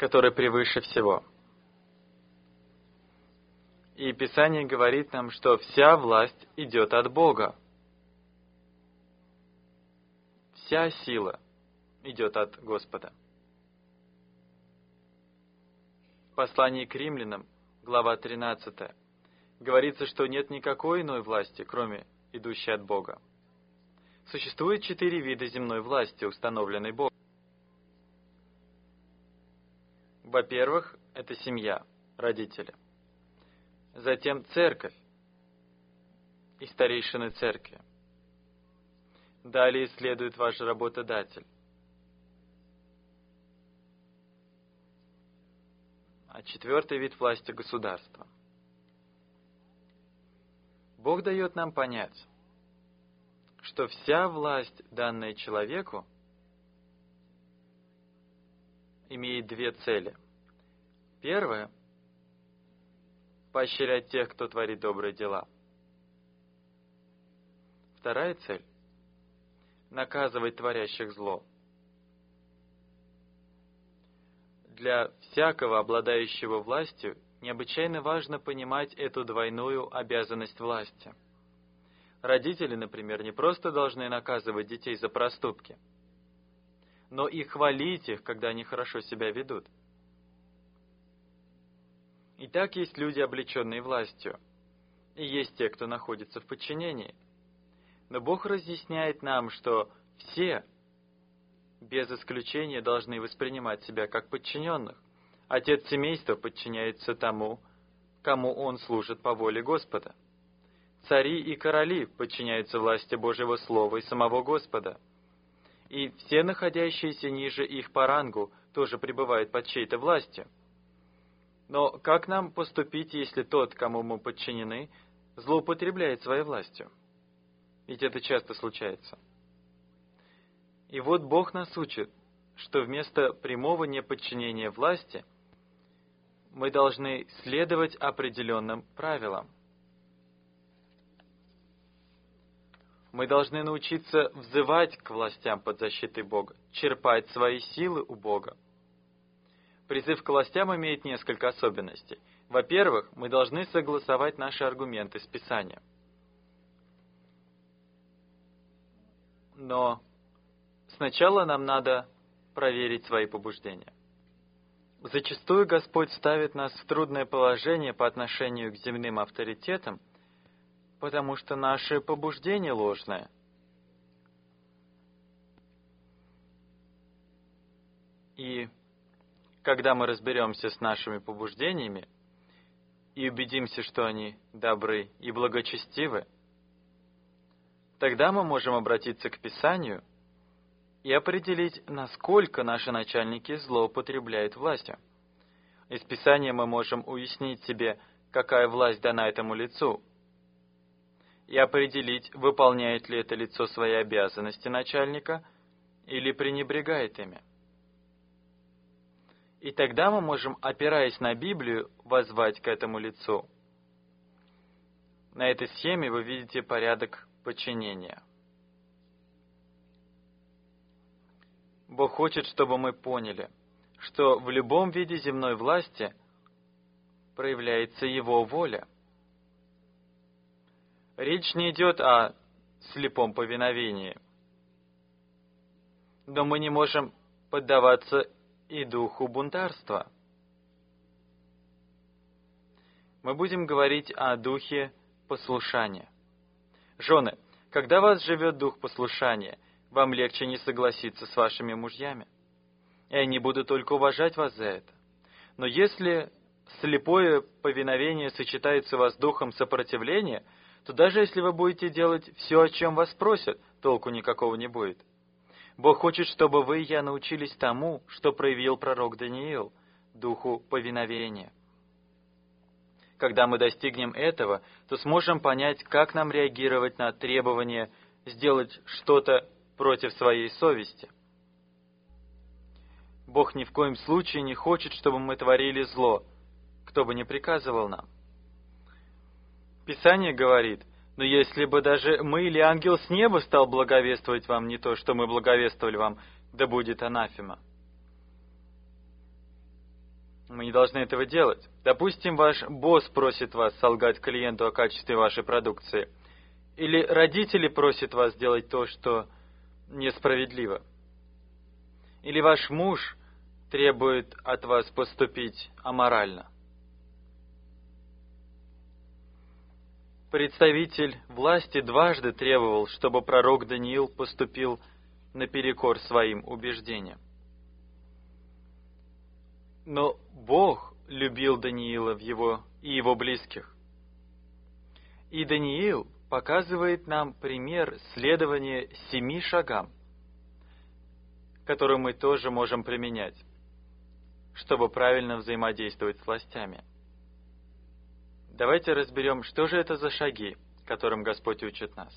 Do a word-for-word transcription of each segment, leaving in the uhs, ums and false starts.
который превыше всего. И Писание говорит нам, что вся власть идет от Бога. Вся сила идет от Господа. В послании к римлянам, глава тринадцатая, говорится, что нет никакой иной власти, кроме идущей от Бога. Существует четыре вида земной власти, установленной Богом. Во-первых, это семья, родители. Затем церковь и старейшины церкви. Далее следует ваш работодатель. А четвертый вид власти — государства. Бог дает нам понять, что вся власть, данная человеку, имеет две цели. Первая — поощрять тех, кто творит добрые дела. Вторая цель — наказывать творящих зло. Для всякого, обладающего властью, необычайно важно понимать эту двойную обязанность власти. Родители, например, не просто должны наказывать детей за проступки, но и хвалить их, когда они хорошо себя ведут. Итак, есть люди, облеченные властью, и есть те, кто находится в подчинении. Но Бог разъясняет нам, что все, без исключения, должны воспринимать себя как подчиненных. Отец семейства подчиняется тому, кому он служит по воле Господа. Цари и короли подчиняются власти Божьего Слова и самого Господа. И все находящиеся ниже их по рангу тоже пребывают под чьей-то властью. Но как нам поступить, если тот, кому мы подчинены, злоупотребляет своей властью? Ведь это часто случается. И вот Бог нас учит, что вместо прямого неподчинения власти мы должны следовать определенным правилам. Мы должны научиться взывать к властям под защитой Бога, черпать свои силы у Бога. Призыв к властям имеет несколько особенностей. Во-первых, мы должны согласовать наши аргументы с Писанием. Но сначала нам надо проверить свои побуждения. Зачастую Господь ставит нас в трудное положение по отношению к земным авторитетам, потому что наше побуждение ложное. И когда мы разберемся с нашими побуждениями и убедимся, что они добры и благочестивы, тогда мы можем обратиться к Писанию и определить, насколько наши начальники злоупотребляют властью. Из Писания мы можем уяснить себе, какая власть дана этому лицу, и определить, выполняет ли это лицо свои обязанности начальника или пренебрегает ими. И тогда мы можем, опираясь на Библию, воззвать к этому лицу. На этой схеме вы видите порядок подчинения. Бог хочет, чтобы мы поняли, что в любом виде земной власти проявляется Его воля. Речь не идет о слепом повиновении, но мы не можем поддаваться и духу бунтарства. Мы будем говорить о духе послушания. Жены, когда в вас живет дух послушания, вам легче не согласиться с вашими мужьями, и они будут только уважать вас за это. Но если слепое повиновение сочетается у вас с духом сопротивления, то даже если вы будете делать все, о чем вас просят, толку никакого не будет. Бог хочет, чтобы вы и я научились тому, что проявил пророк Даниил, духу повиновения. Когда мы достигнем этого, то сможем понять, как нам реагировать на требование сделать что-то против своей совести. Бог ни в коем случае не хочет, чтобы мы творили зло, кто бы ни приказывал нам. Писание говорит: но если бы даже мы или ангел с неба стал благовествовать вам не то, что мы благовествовали вам, да будет анафема. Мы не должны этого делать. Допустим, ваш босс просит вас солгать клиенту о качестве вашей продукции. Или родители просят вас сделать то, что несправедливо. Или ваш муж требует от вас поступить аморально. Представитель власти дважды требовал, чтобы пророк Даниил поступил наперекор своим убеждениям. Но Бог любил Даниила в его, и его близких. И Даниил показывает нам пример следования семи шагам, которые мы тоже можем применять, чтобы правильно взаимодействовать с властями. Давайте разберем, что же это за шаги, которым Господь учит нас.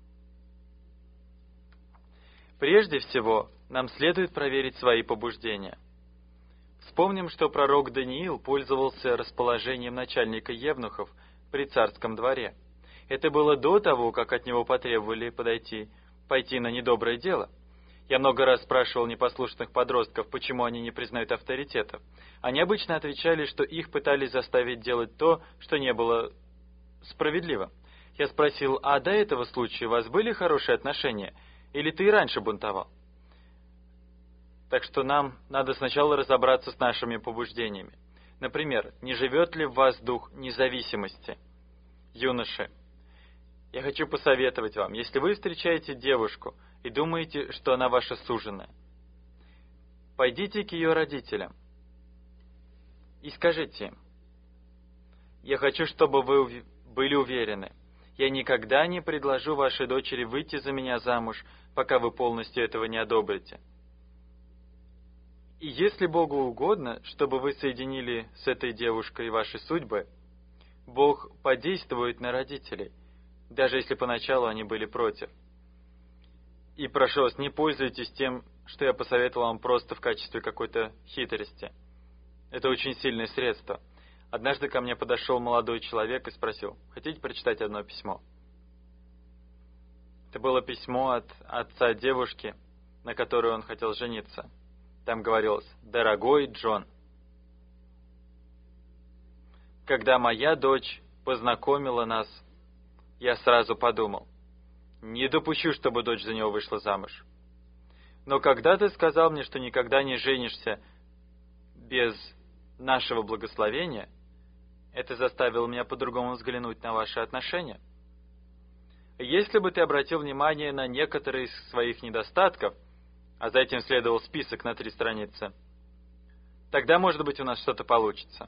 Прежде всего, нам следует проверить свои побуждения. Вспомним, что пророк Даниил пользовался расположением начальника евнухов при царском дворе. Это было до того, как от него потребовали подойти, пойти на недоброе дело. Я много раз спрашивал непослушных подростков, почему они не признают авторитетов. Они обычно отвечали, что их пытались заставить делать то, что не было справедливо. Я спросил, а до этого случая у вас были хорошие отношения, или ты и раньше бунтовал? Так что нам надо сначала разобраться с нашими побуждениями. Например, не живет ли в вас дух независимости? Юноши, я хочу посоветовать вам, если вы встречаете девушку и думаете, что она ваша суженая, пойдите к ее родителям и скажите им: я хочу, чтобы вы были уверены, я никогда не предложу вашей дочери выйти за меня замуж, пока вы полностью этого не одобрите. И если Богу угодно, чтобы вы соединили с этой девушкой ваши судьбы, Бог подействует на родителей, даже если поначалу они были против. И прошу вас, не пользуйтесь тем, что я посоветовал вам просто в качестве какой-то хитрости. Это очень сильное средство. Однажды ко мне подошел молодой человек и спросил: хотите прочитать одно письмо? Это было письмо от отца девушки, на которой он хотел жениться. Там говорилось: «Дорогой Джон, когда моя дочь познакомила нас, я сразу подумал: не допущу, чтобы дочь за него вышла замуж. Но когда ты сказал мне, что никогда не женишься без нашего благословения, это заставило меня по-другому взглянуть на ваши отношения. Если бы ты обратил внимание на некоторые из своих недостатков, а за этим следовал список на три страницы, тогда, может быть, у нас что-то получится».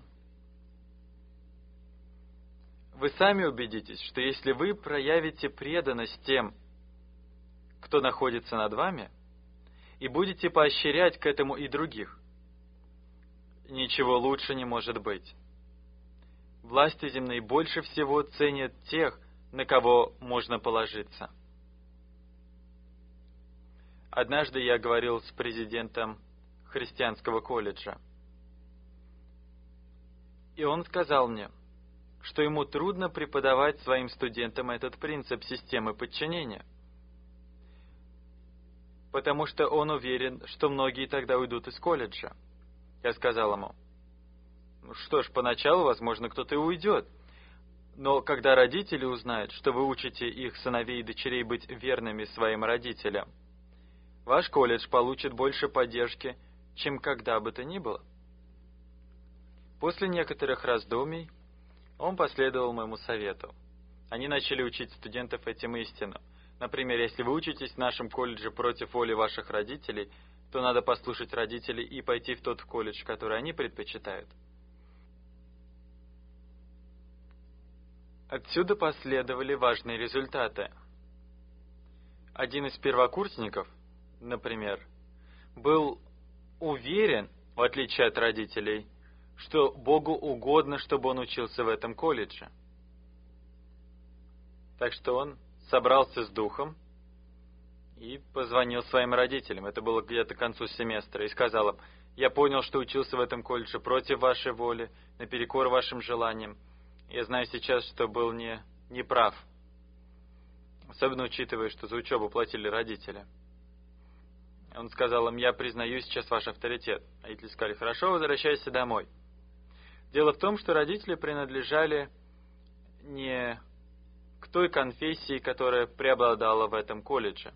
Вы сами убедитесь, что если вы проявите преданность тем, кто находится над вами, и будете поощрять к этому и других, ничего лучше не может быть. Власти земные больше всего ценят тех, на кого можно положиться. Однажды я говорил с президентом христианского колледжа, и он сказал мне, что ему трудно преподавать своим студентам этот принцип системы подчинения, потому что он уверен, что многие тогда уйдут из колледжа. Я сказал ему: ну что ж, поначалу, возможно, кто-то и уйдет, но когда родители узнают, что вы учите их сыновей и дочерей быть верными своим родителям, ваш колледж получит больше поддержки, чем когда бы то ни было. После некоторых раздумий он последовал моему совету. Они начали учить студентов этим истинам. Например, если вы учитесь в нашем колледже против воли ваших родителей, то надо послушать родителей и пойти в тот колледж, который они предпочитают. Отсюда последовали важные результаты. Один из первокурсников, например, был уверен, в отличие от родителей, что Богу угодно, чтобы он учился в этом колледже. Так что он собрался с духом и позвонил своим родителям. Это было где-то к концу семестра. И сказал им: я понял, что учился в этом колледже против вашей воли, наперекор вашим желаниям. Я знаю сейчас, что был не, не прав. Особенно учитывая, что за учебу платили родители. Он сказал им: я признаю сейчас ваш авторитет. Родители сказали: хорошо, возвращайся домой. Дело в том, что родители принадлежали не к той конфессии, которая преобладала в этом колледже.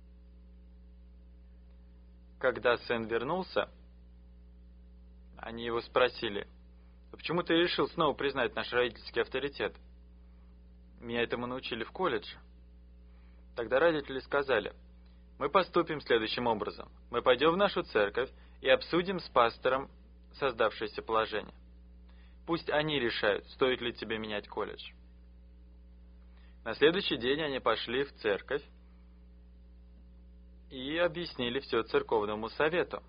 Когда сын вернулся, они его спросили: «Почему ты решил снова признать наш родительский авторитет? Меня этому научили в колледже». Тогда родители сказали: «Мы поступим следующим образом. Мы пойдем в нашу церковь и обсудим с пастором создавшееся положение. Пусть они решают, стоит ли тебе менять колледж». На следующий день они пошли в церковь и объяснили все церковному совету.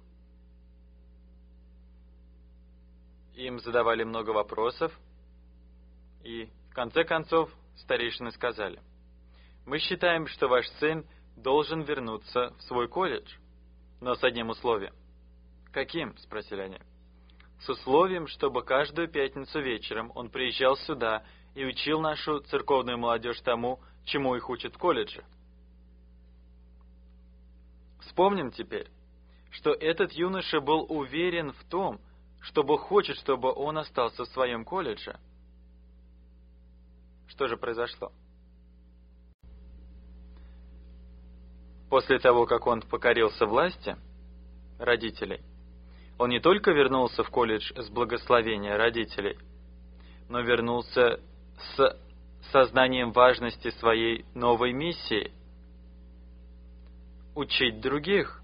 Им задавали много вопросов, и в конце концов старейшины сказали: «Мы считаем, что ваш сын должен вернуться в свой колледж, но с одним условием». «Каким?» — спросили они. «С условием, чтобы каждую пятницу вечером он приезжал сюда и учил нашу церковную молодежь тому, чему их учат в колледже». Вспомним теперь, что этот юноша был уверен в том, что Бог хочет, чтобы он остался в своем колледже. Что же произошло? После того, как он покорился власти родителей, он не только вернулся в колледж с благословения родителей, но вернулся с сознанием важности своей новой миссии — учить других.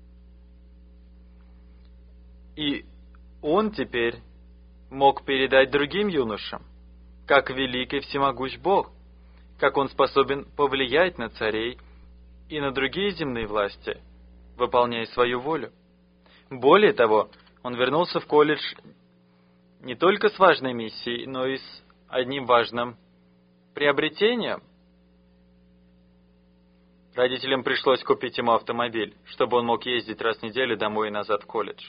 И он теперь мог передать другим юношам, как велик и всемогущ Бог, как он способен повлиять на царей и на другие земные власти, выполняя свою волю. Более того, он вернулся в колледж не только с важной миссией, но и с одним важным приобретением. Родителям пришлось купить ему автомобиль, чтобы он мог ездить раз в неделю домой и назад в колледж.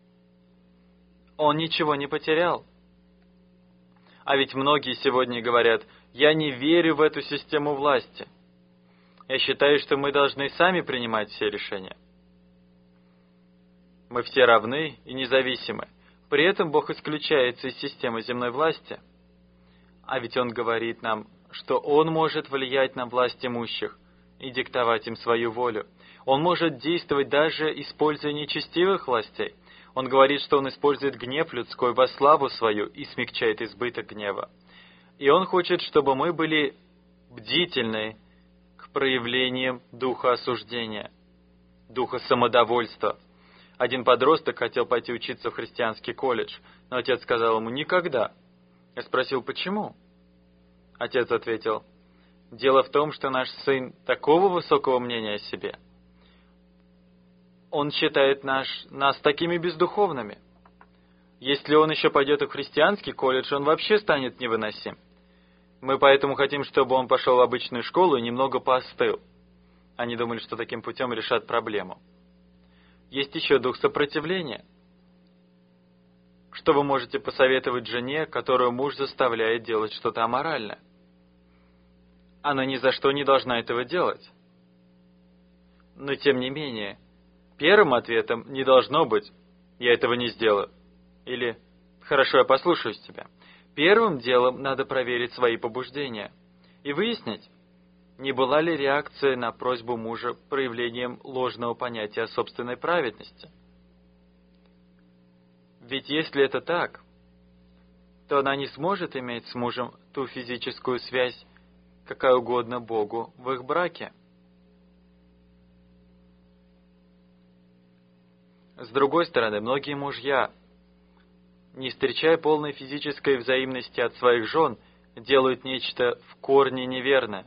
Он ничего не потерял. А ведь многие сегодня говорят: «Я не верю в эту систему власти. Я считаю, что мы должны сами принимать все решения. Мы все равны и независимы. При этом Бог исключается из системы земной власти». А ведь Он говорит нам, что Он может влиять на власть имущих и диктовать им свою волю. Он может действовать даже используя нечестивых властей. Он говорит, что Он использует гнев людской во славу свою и смягчает избыток гнева. И Он хочет, чтобы мы были бдительны к проявлениям духа осуждения, духа самодовольства. Один подросток хотел пойти учиться в христианский колледж, но отец сказал ему: «Никогда». Я спросил: «Почему?» Отец ответил: «Дело в том, что наш сын такого высокого мнения о себе. Он считает наш, нас такими бездуховными. Если он еще пойдет в христианский колледж, он вообще станет невыносим. Мы поэтому хотим, чтобы он пошел в обычную школу и немного поостыл». Они думали, что таким путем решат проблему. Есть еще дух сопротивления. Что вы можете посоветовать жене, которую муж заставляет делать что-то аморальное? Она ни за что не должна этого делать. Но тем не менее, первым ответом не должно быть «я этого не сделаю» или «хорошо, я послушаюсь тебя». Первым делом надо проверить свои побуждения и выяснить, не была ли реакция на просьбу мужа проявлением ложного понятия о собственной праведности. Ведь если это так, то она не сможет иметь с мужем ту физическую связь, какая угодно Богу в их браке. С другой стороны, многие мужья, не встречая полной физической взаимности от своих жен, делают нечто в корне неверное.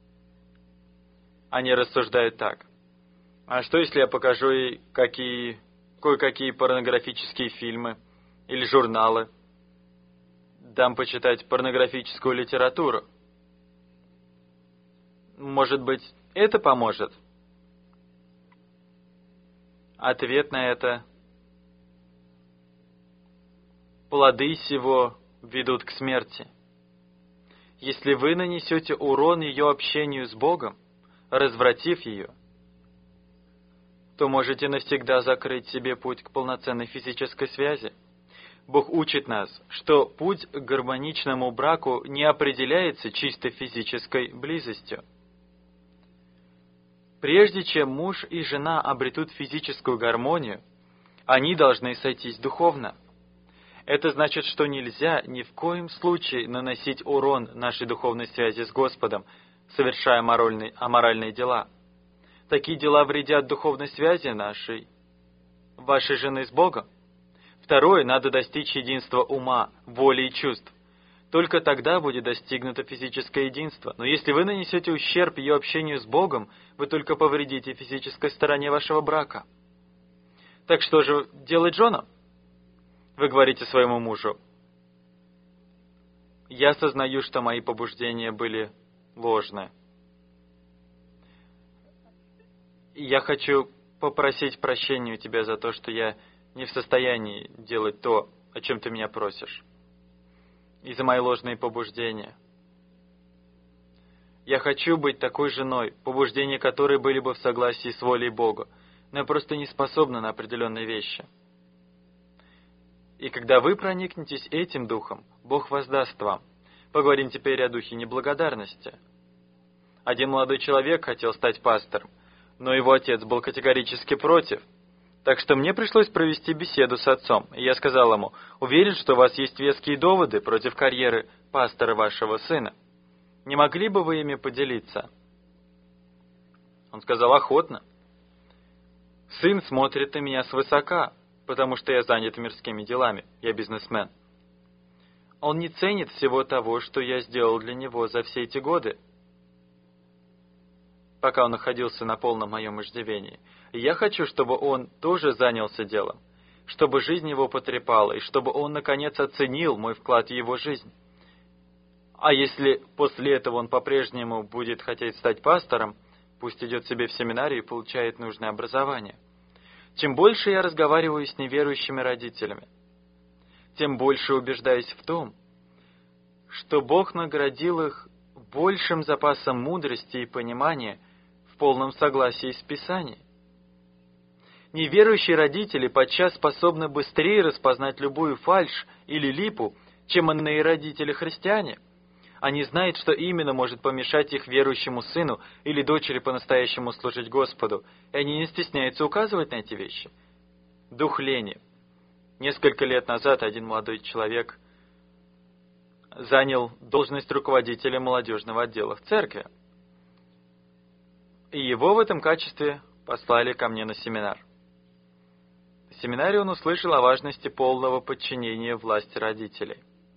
Они рассуждают так: а что, если я покажу ей какие, кое-какие порнографические фильмы или журналы, дам почитать порнографическую литературу? Может быть, это поможет? Ответ на это: плоды сего ведут к смерти. Если вы нанесете урон ее общению с Богом, развратив ее, то можете навсегда закрыть себе путь к полноценной физической связи. Бог учит нас, что путь к гармоничному браку не определяется чисто физической близостью. Прежде чем муж и жена обретут физическую гармонию, они должны сойтись духовно. Это значит, что нельзя ни в коем случае наносить урон нашей духовной связи с Господом, совершая аморальные, аморальные дела. Такие дела вредят духовной связи нашей, вашей жены с Богом. Второе, надо достичь единства ума, воли и чувств. Только тогда будет достигнуто физическое единство. Но если вы нанесете ущерб ее общению с Богом, вы только повредите физической стороне вашего брака. Так что же делать женам? Вы говорите своему мужу: «Я сознаю, что мои побуждения были ложны. И я хочу попросить прощения у тебя за то, что я не в состоянии делать то, о чем ты меня просишь, и за мои ложные побуждения. Я хочу быть такой женой, побуждения которой были бы в согласии с волей Бога, но я просто не способна на определенные вещи. И когда вы проникнетесь этим духом, Бог воздаст вам». Поговорим теперь о духе неблагодарности. Один молодой человек хотел стать пастором, но его отец был категорически против. Так что мне пришлось провести беседу с отцом, и я сказал ему: «Уверен, что у вас есть веские доводы против карьеры пастора вашего сына. Не могли бы вы ими поделиться?» Он сказал: «Охотно. Сын смотрит на меня свысока, потому что я занят мирскими делами, я бизнесмен. Он не ценит всего того, что я сделал для него за все эти годы, пока он находился на полном моем иждивении. И я хочу, чтобы он тоже занялся делом, чтобы жизнь его потрепала, и чтобы он, наконец, оценил мой вклад в его жизнь. А если после этого он по-прежнему будет хотеть стать пастором, пусть идет себе в семинарию и получает нужное образование». Чем больше я разговариваю с неверующими родителями, тем больше убеждаюсь в том, что Бог наградил их большим запасом мудрости и понимания в полном согласии с Писанием. Неверующие родители подчас способны быстрее распознать любую фальшь или липу, чем иные родители-христиане. Они знают, что именно может помешать их верующему сыну или дочери по-настоящему служить Господу, и они не стесняются указывать на эти вещи. Дух лени. Несколько лет назад один молодой человек занял должность руководителя молодежного отдела в церкви. И его в этом качестве послали ко мне на семинар. В семинаре он услышал о важности полного подчинения власти родителей.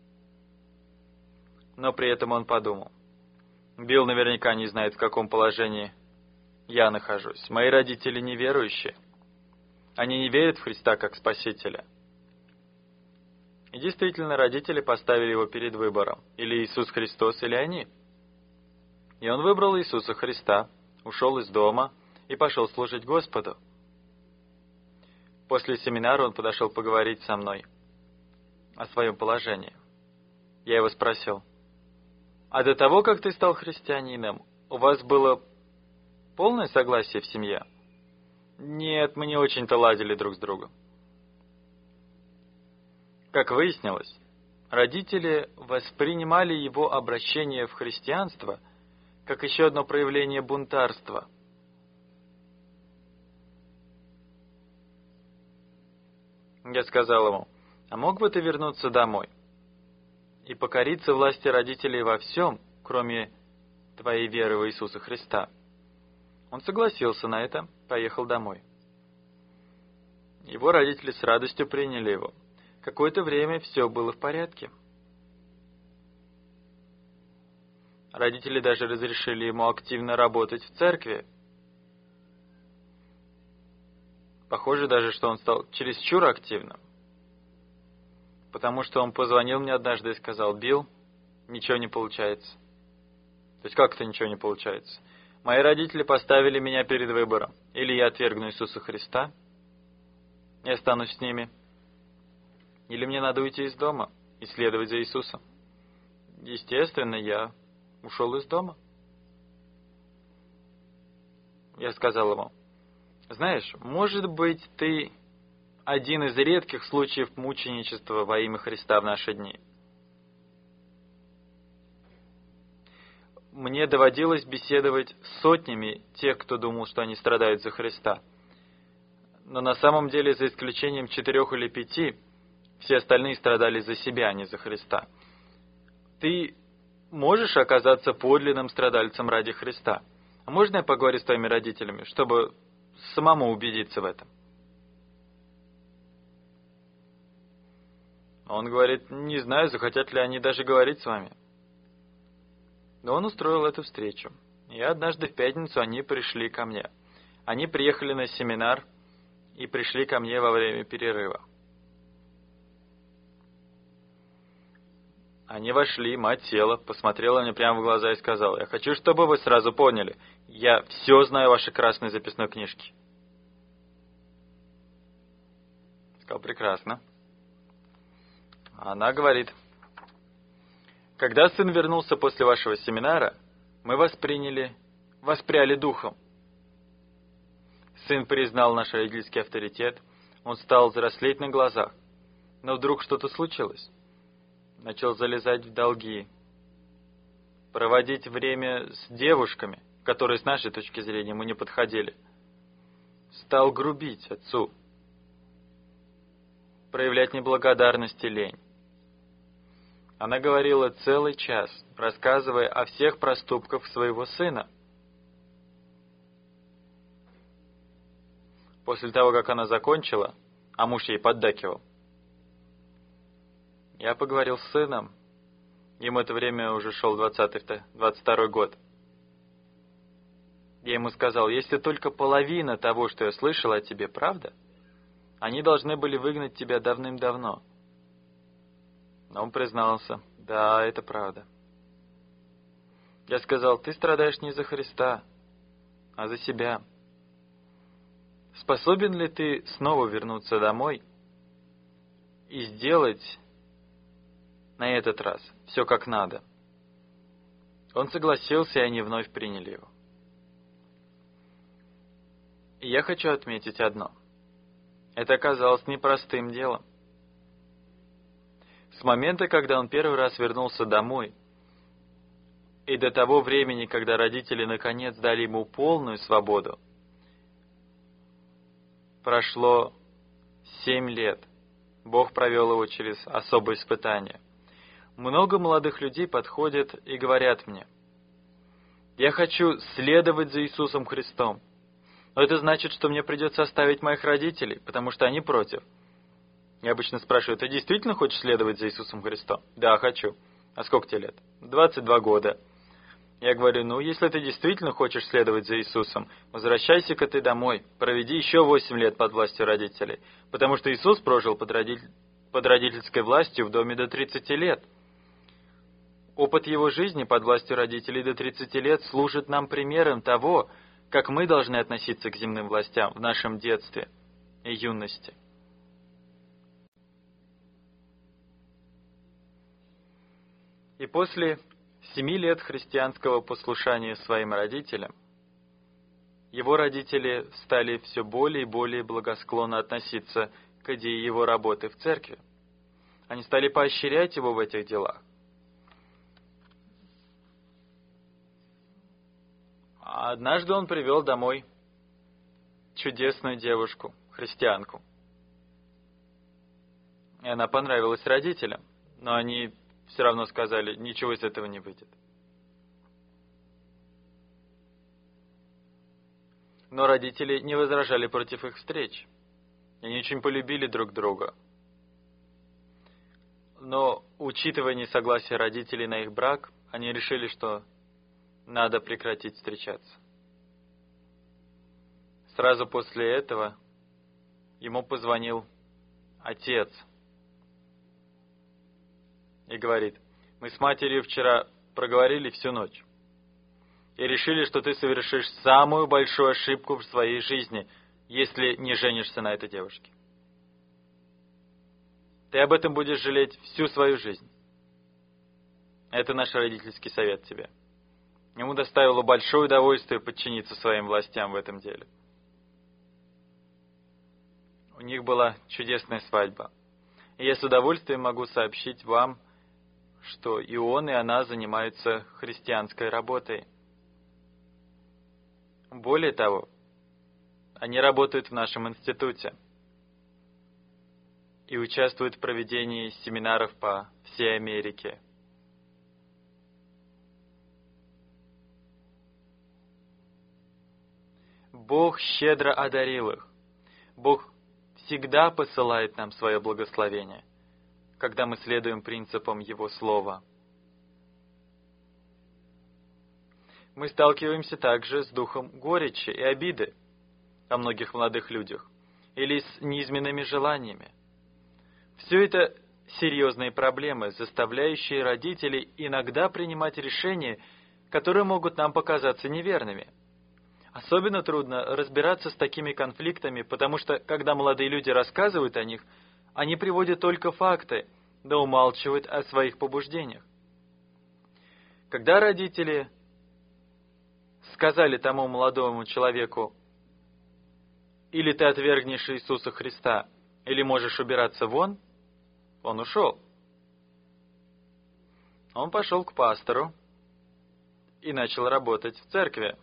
Но при этом он подумал: Билл наверняка не знает, в каком положении я нахожусь. Мои родители неверующие. Они не верят в Христа как Спасителя. И действительно, родители поставили его перед выбором: или Иисус Христос, или они. И он выбрал Иисуса Христа, ушел из дома и пошел служить Господу. После семинара он подошел поговорить со мной о своем положении. Я его спросил: «А до того, как ты стал христианином, у вас было полное согласие в семье?» «Нет, мы не очень-то ладили друг с другом». Как выяснилось, родители воспринимали его обращение в христианство как еще одно проявление бунтарства. Я сказал ему: «А мог бы ты вернуться домой и покориться власти родителей во всем, кроме твоей веры в Иисуса Христа?» Он согласился на это, поехал домой. Его родители с радостью приняли его. Какое-то время все было в порядке. Родители даже разрешили ему активно работать в церкви. Похоже даже, что он стал чересчур активным. Потому что он позвонил мне однажды и сказал: «Билл, ничего не получается». То есть как это ничего не получается? Мои родители поставили меня перед выбором: или я отвергну Иисуса Христа и останусь с ними, или мне надо уйти из дома и следовать за Иисусом. Естественно, я ушел из дома. Я сказал ему: «Знаешь, может быть, ты один из редких случаев мученичества во имя Христа в наши дни. Мне доводилось беседовать с сотнями тех, кто думал, что они страдают за Христа. Но на самом деле, за исключением четырех или пяти, все остальные страдали за себя, а не за Христа. Ты можешь оказаться подлинным страдальцем ради Христа? А можно я поговорю с твоими родителями, чтобы самому убедиться в этом? Он говорит: не знаю, захотят ли они даже говорить с вами. Но он устроил эту встречу. И однажды в пятницу они пришли ко мне. Они приехали на семинар и пришли ко мне во время перерыва. Они вошли, мать села, посмотрела мне прямо в глаза и сказала: я хочу, чтобы вы сразу поняли, я все знаю о вашей красной записной книжке. Сказал: прекрасно. Она говорит: когда сын вернулся после вашего семинара, мы восприняли, воспряли духом. Сын признал наш родительский авторитет, он стал взрослеть на глазах. Но вдруг что-то случилось. Начал залезать в долги, проводить время с девушками, которые с нашей точки зрения ему не подходили. Стал грубить отцу, проявлять неблагодарность и лень. Она говорила целый час, рассказывая о всех проступках своего сына. После того, как она закончила, а муж ей поддакивал, я поговорил с сыном. Ему это время уже шел двадцатый, двадцать второй год. Я ему сказал: если только половина того, что я слышал о тебе, правда, они должны были выгнать тебя давным-давно. Но он признался: да, это правда. Я сказал: ты страдаешь не за Христа, а за себя. Способен ли ты снова вернуться домой и сделать на этот раз все как надо? Он согласился, и они вновь приняли его. И я хочу отметить одно. Это оказалось непростым делом. С момента, когда он первый раз вернулся домой, и до того времени, когда родители наконец дали ему полную свободу, прошло семь лет. Бог провел его через особое испытание. Много молодых людей подходят и говорят мне: я хочу следовать за Иисусом Христом, но это значит, что мне придется оставить моих родителей, потому что они против. Я обычно спрашиваю: ты действительно хочешь следовать за Иисусом Христом? Да, хочу. А сколько тебе лет? двадцать два года. Я говорю: ну, если ты действительно хочешь следовать за Иисусом, возвращайся-ка ты домой, проведи еще восемь лет под властью родителей, потому что Иисус прожил под, родитель... под родительской властью в доме до тридцати лет. Опыт его жизни под властью родителей до тридцати лет служит нам примером того, как мы должны относиться к земным властям в нашем детстве и юности. И после семи лет христианского послушания своим родителям, его родители стали все более и более благосклонно относиться к идее его работы в церкви. Они стали поощрять его в этих делах. А однажды он привел домой чудесную девушку, христианку. И она понравилась родителям, но они все равно сказали: ничего из этого не выйдет. Но родители не возражали против их встреч. Они очень полюбили друг друга. Но, учитывая несогласие родителей на их брак, они решили, что надо прекратить встречаться. Сразу после этого ему позвонил отец и говорит: мы с матерью вчера проговорили всю ночь и решили, что ты совершишь самую большую ошибку в своей жизни, если не женишься на этой девушке. Ты об этом будешь жалеть всю свою жизнь. Это наш родительский совет тебе. Ему доставило большое удовольствие подчиниться своим властям в этом деле. У них была чудесная свадьба. И я с удовольствием могу сообщить вам, что и он, и она занимаются христианской работой. Более того, они работают в нашем институте и участвуют в проведении семинаров по всей Америке. Бог щедро одарил их. Бог всегда посылает нам свое благословение, когда мы следуем принципам Его Слова. Мы сталкиваемся также с духом горечи и обиды о многих молодых людях или с низменными желаниями. Все это серьезные проблемы, заставляющие родителей иногда принимать решения, которые могут нам показаться неверными. Особенно трудно разбираться с такими конфликтами, потому что, когда молодые люди рассказывают о них, они приводят только факты, да умалчивают о своих побуждениях. Когда родители сказали тому молодому человеку: «Или ты отвергнешь Иисуса Христа, или можешь убираться вон», он ушел. Он пошел к пастору и начал работать в церкви.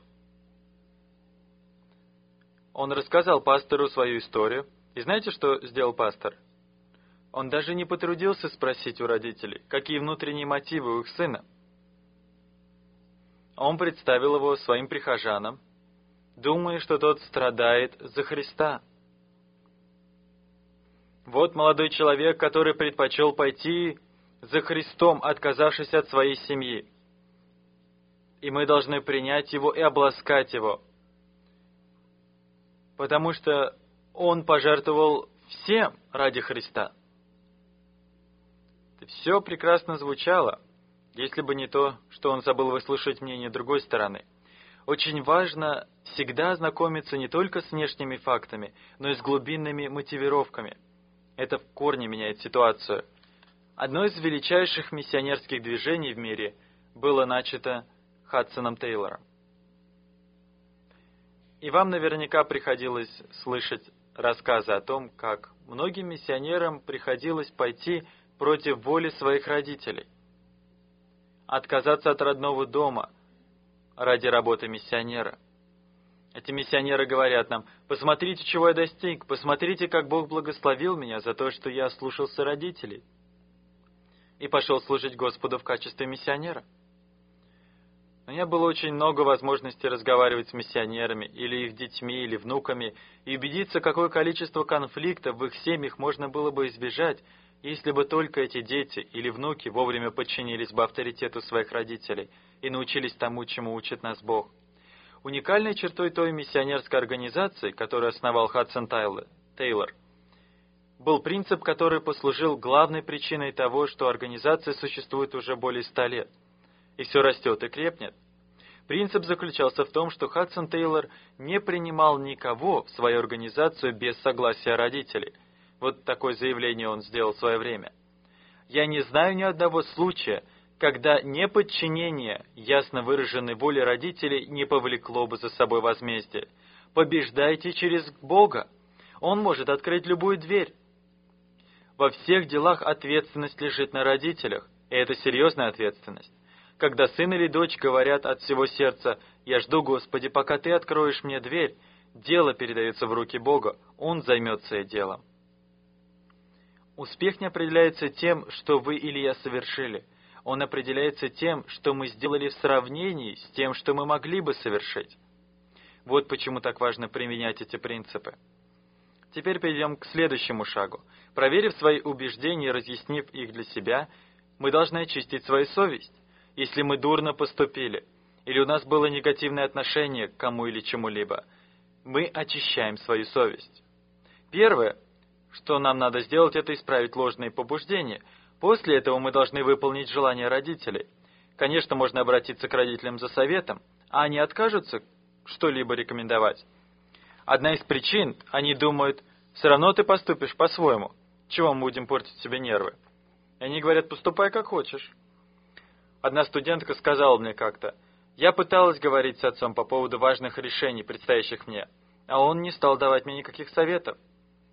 Он рассказал пастору свою историю. И знаете, что сделал пастор? Он даже не потрудился спросить у родителей, какие внутренние мотивы у их сына. Он представил его своим прихожанам, думая, что тот страдает за Христа. Вот молодой человек, который предпочел пойти за Христом, отказавшись от своей семьи. И мы должны принять его и обласкать его, потому что он пожертвовал всем ради Христа. Это все прекрасно звучало, если бы не то, что он забыл выслушать мнение другой стороны. Очень важно всегда ознакомиться не только с внешними фактами, но и с глубинными мотивировками. Это в корне меняет ситуацию. Одно из величайших миссионерских движений в мире было начато Хадсоном Тейлором. И вам наверняка приходилось слышать рассказы о том, как многим миссионерам приходилось пойти против воли своих родителей, отказаться от родного дома ради работы миссионера. Эти миссионеры говорят нам: «Посмотрите, чего я достиг, посмотрите, как Бог благословил меня за то, что я слушался родителей и пошел служить Господу в качестве миссионера». У меня было очень много возможностей разговаривать с миссионерами, или их детьми, или внуками, и убедиться, какое количество конфликтов в их семьях можно было бы избежать, если бы только эти дети или внуки вовремя подчинились бы авторитету своих родителей и научились тому, чему учит нас Бог. Уникальной чертой той миссионерской организации, которую основал Хадсон Тейлор, был принцип, который послужил главной причиной того, что организация существует уже более ста лет. И все растет и крепнет. Принцип заключался в том, что Хадсон Тейлор не принимал никого в свою организацию без согласия родителей. Вот такое заявление он сделал в свое время. «Я не знаю ни одного случая, когда неподчинение ясно выраженной воле родителей не повлекло бы за собой возмездие. Побеждайте через Бога. Он может открыть любую дверь». Во всех делах ответственность лежит на родителях, и это серьезная ответственность. Когда сын или дочь говорят от всего сердца: «Я жду, Господи, пока Ты откроешь мне дверь», дело передается в руки Бога, Он займется и делом. Успех не определяется тем, что вы или я совершили. Он определяется тем, что мы сделали в сравнении с тем, что мы могли бы совершить. Вот почему так важно применять эти принципы. Теперь перейдем к следующему шагу. Проверив свои убеждения и разъяснив их для себя, мы должны очистить свою совесть. Если мы дурно поступили, или у нас было негативное отношение к кому или чему-либо, мы очищаем свою совесть. Первое, что нам надо сделать, это исправить ложные побуждения. После этого мы должны выполнить желания родителей. Конечно, можно обратиться к родителям за советом, а они откажутся что-либо рекомендовать. Одна из причин, они думают: все равно ты поступишь по-своему, чего мы будем портить себе нервы. И они говорят: поступай как хочешь. Одна студентка сказала мне как-то: я пыталась говорить с отцом по поводу важных решений, предстоящих мне, а он не стал давать мне никаких советов.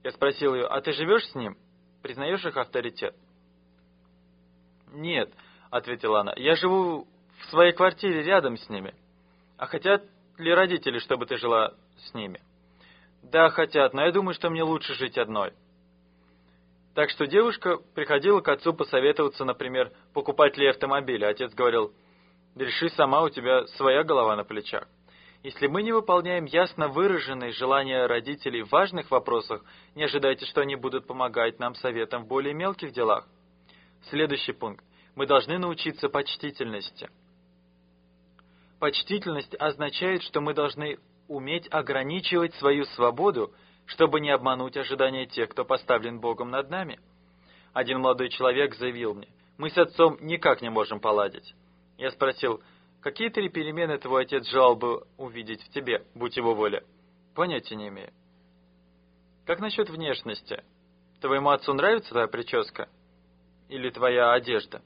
Я спросил ее: «А ты живешь с ним? Признаешь их авторитет?» «Нет», — ответила она, — «я живу в своей квартире рядом с ними». «А хотят ли родители, чтобы ты жила с ними?» «Да, хотят, но я думаю, что мне лучше жить одной». Так что девушка приходила к отцу посоветоваться, например, покупать ли автомобиль, а отец говорил: «Реши сама, у тебя своя голова на плечах». Если мы не выполняем ясно выраженные желания родителей в важных вопросах, не ожидайте, что они будут помогать нам советом в более мелких делах. Следующий пункт. Мы должны научиться почтительности. Почтительность означает, что мы должны уметь ограничивать свою свободу, чтобы не обмануть ожидания тех, кто поставлен Богом над нами. Один молодой человек заявил мне: «Мы с отцом никак не можем поладить». Я спросил: «Какие три перемены твой отец желал бы увидеть в тебе, будь его воля?» «Понятия не имею». «Как насчет внешности? Твоему отцу нравится твоя прическа? Или твоя одежда?»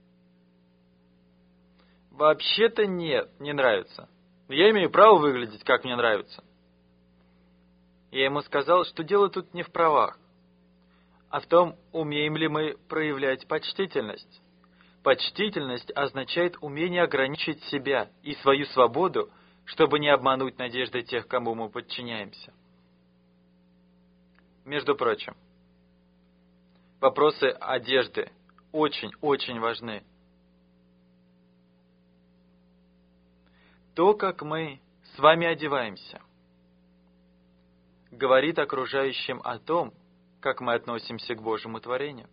«Вообще-то нет, не нравится. Я имею право выглядеть, как мне нравится». Я ему сказал, что дело тут не в правах, а в том, умеем ли мы проявлять почтительность. Почтительность означает умение ограничить себя и свою свободу, чтобы не обмануть надежды тех, кому мы подчиняемся. Между прочим, вопросы одежды очень-очень важны. То, как мы с вами одеваемся, говорит окружающим о том, как мы относимся к Божьему творению.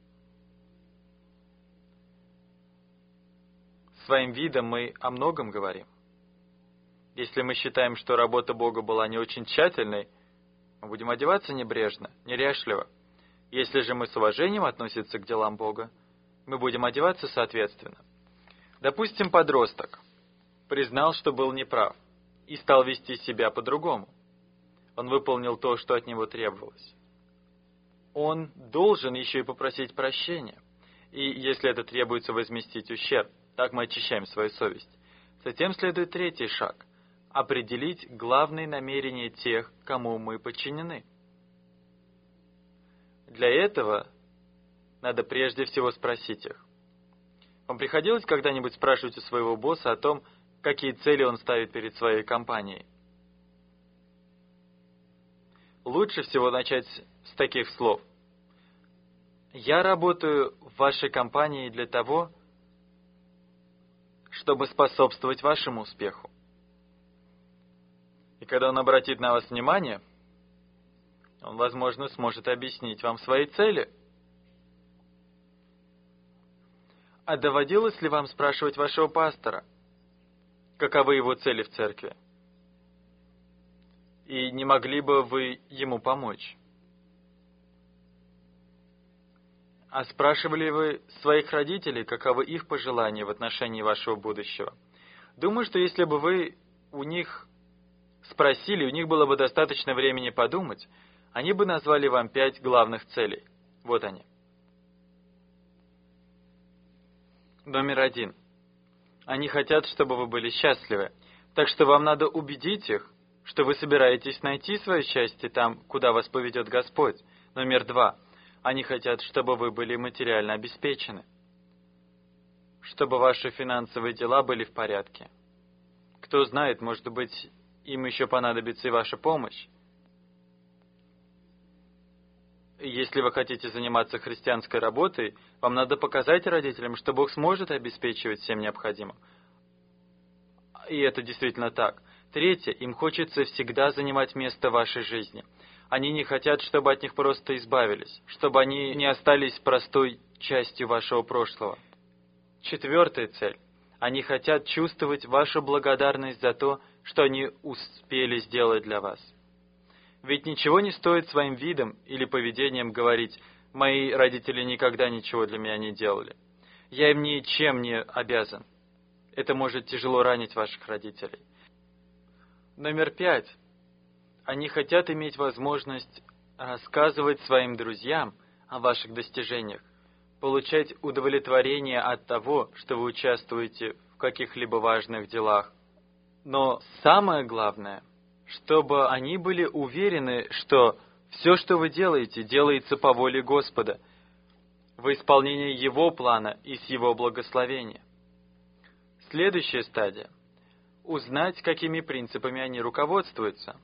Своим видом мы о многом говорим. Если мы считаем, что работа Бога была не очень тщательной, мы будем одеваться небрежно, неряшливо. Если же мы с уважением относимся к делам Бога, мы будем одеваться соответственно. Допустим, подросток признал, что был неправ, и стал вести себя по-другому. Он выполнил то, что от него требовалось. Он должен еще и попросить прощения. И если это требуется возместить ущерб, так мы очищаем свою совесть. Затем следует третий шаг – определить главные намерения тех, кому мы подчинены. Для этого надо прежде всего спросить их. Вам приходилось когда-нибудь спрашивать у своего босса о том, какие цели он ставит перед своей компанией? Лучше всего начать с таких слов. «Я работаю в вашей компании для того, чтобы способствовать вашему успеху». И когда он обратит на вас внимание, он, возможно, сможет объяснить вам свои цели. А доводилось ли вам спрашивать вашего пастора, каковы его цели в церкви? И не могли бы вы ему помочь? А спрашивали вы своих родителей, каковы их пожелания в отношении вашего будущего? Думаю, что если бы вы у них спросили, у них было бы достаточно времени подумать, они бы назвали вам пять главных целей. Вот они. Номер один. Они хотят, чтобы вы были счастливы, так что вам надо убедить их, что вы собираетесь найти свое счастье там, куда вас поведет Господь. Номер два. Они хотят, чтобы вы были материально обеспечены, чтобы ваши финансовые дела были в порядке. Кто знает, может быть, им еще понадобится и ваша помощь. Если вы хотите заниматься христианской работой, вам надо показать родителям, что Бог сможет обеспечивать всем необходимым. И это действительно так. Третье, им хочется всегда занимать место в вашей жизни. Они не хотят, чтобы от них просто избавились, чтобы они не остались простой частью вашего прошлого. Четвертая цель. Они хотят чувствовать вашу благодарность за то, что они успели сделать для вас. Ведь ничего не стоит своим видом или поведением говорить: «Мои родители никогда ничего для меня не делали. Я им ничем не обязан». Это может тяжело ранить ваших родителей. Номер пять. Они хотят иметь возможность рассказывать своим друзьям о ваших достижениях, получать удовлетворение от того, что вы участвуете в каких-либо важных делах. Но самое главное, чтобы они были уверены, что Все, что вы делаете, делается по воле Господа, во исполнение Его плана и с Его благословения. Следующая стадия – узнать, какими принципами они руководствуются.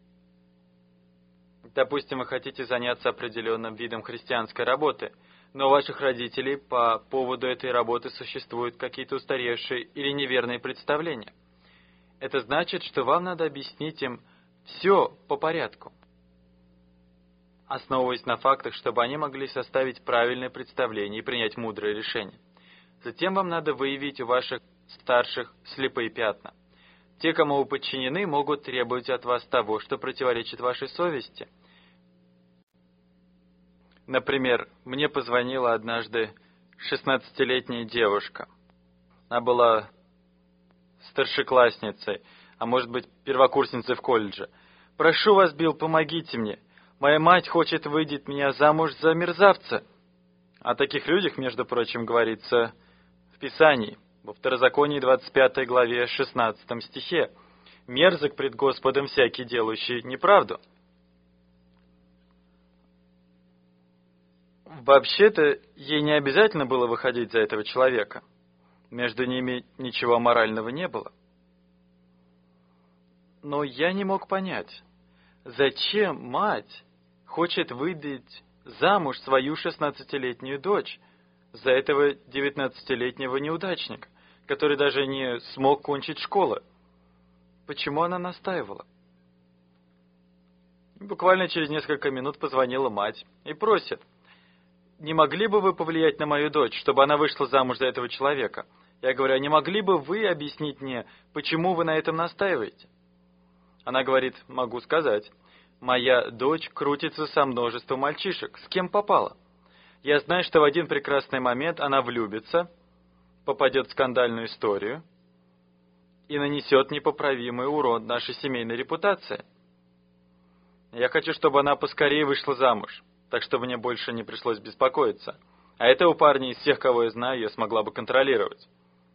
Допустим, вы хотите заняться определенным видом христианской работы, но у ваших родителей по поводу этой работы существуют какие-то устаревшие или неверные представления. Это значит, что вам надо объяснить им все по порядку, основываясь на фактах, чтобы они могли составить правильное представление и принять мудрое решение. Затем вам надо выявить у ваших старших слепые пятна. Те, кому вы подчинены, могут требовать от вас того, что противоречит вашей совести. Например, мне позвонила однажды шестнадцатилетняя девушка. Она была старшеклассницей, а может быть первокурсницей в колледже. «Прошу вас, Билл, помогите мне. Моя мать хочет выйти меня замуж за мерзавца». О таких людях, между прочим, говорится в Писании, во Второзаконии двадцать пятой главе шестнадцатом стихе. «Мерзок пред Господом всякий, делающий неправду». Вообще-то, ей не обязательно было выходить за этого человека. Между ними ничего морального не было. Но я не мог понять, зачем мать хочет выдать замуж свою шестнадцатилетнюю дочь за этого девятнадцатилетнего неудачника, который даже не смог кончить школу. Почему она настаивала? Буквально через несколько минут позвонила мать и просит: «Не могли бы вы повлиять на мою дочь, чтобы она вышла замуж за этого человека?» Я говорю: «А не могли бы вы объяснить мне, почему вы на этом настаиваете?» Она говорит: «Могу сказать. Моя дочь крутится со множеством мальчишек. С кем попала? Я знаю, что в один прекрасный момент она влюбится, попадет в скандальную историю и нанесет непоправимый урон нашей семейной репутации. Я хочу, чтобы она поскорее вышла замуж, так чтобы мне больше не пришлось беспокоиться. А этого парня из всех, кого я знаю, я смогла бы контролировать».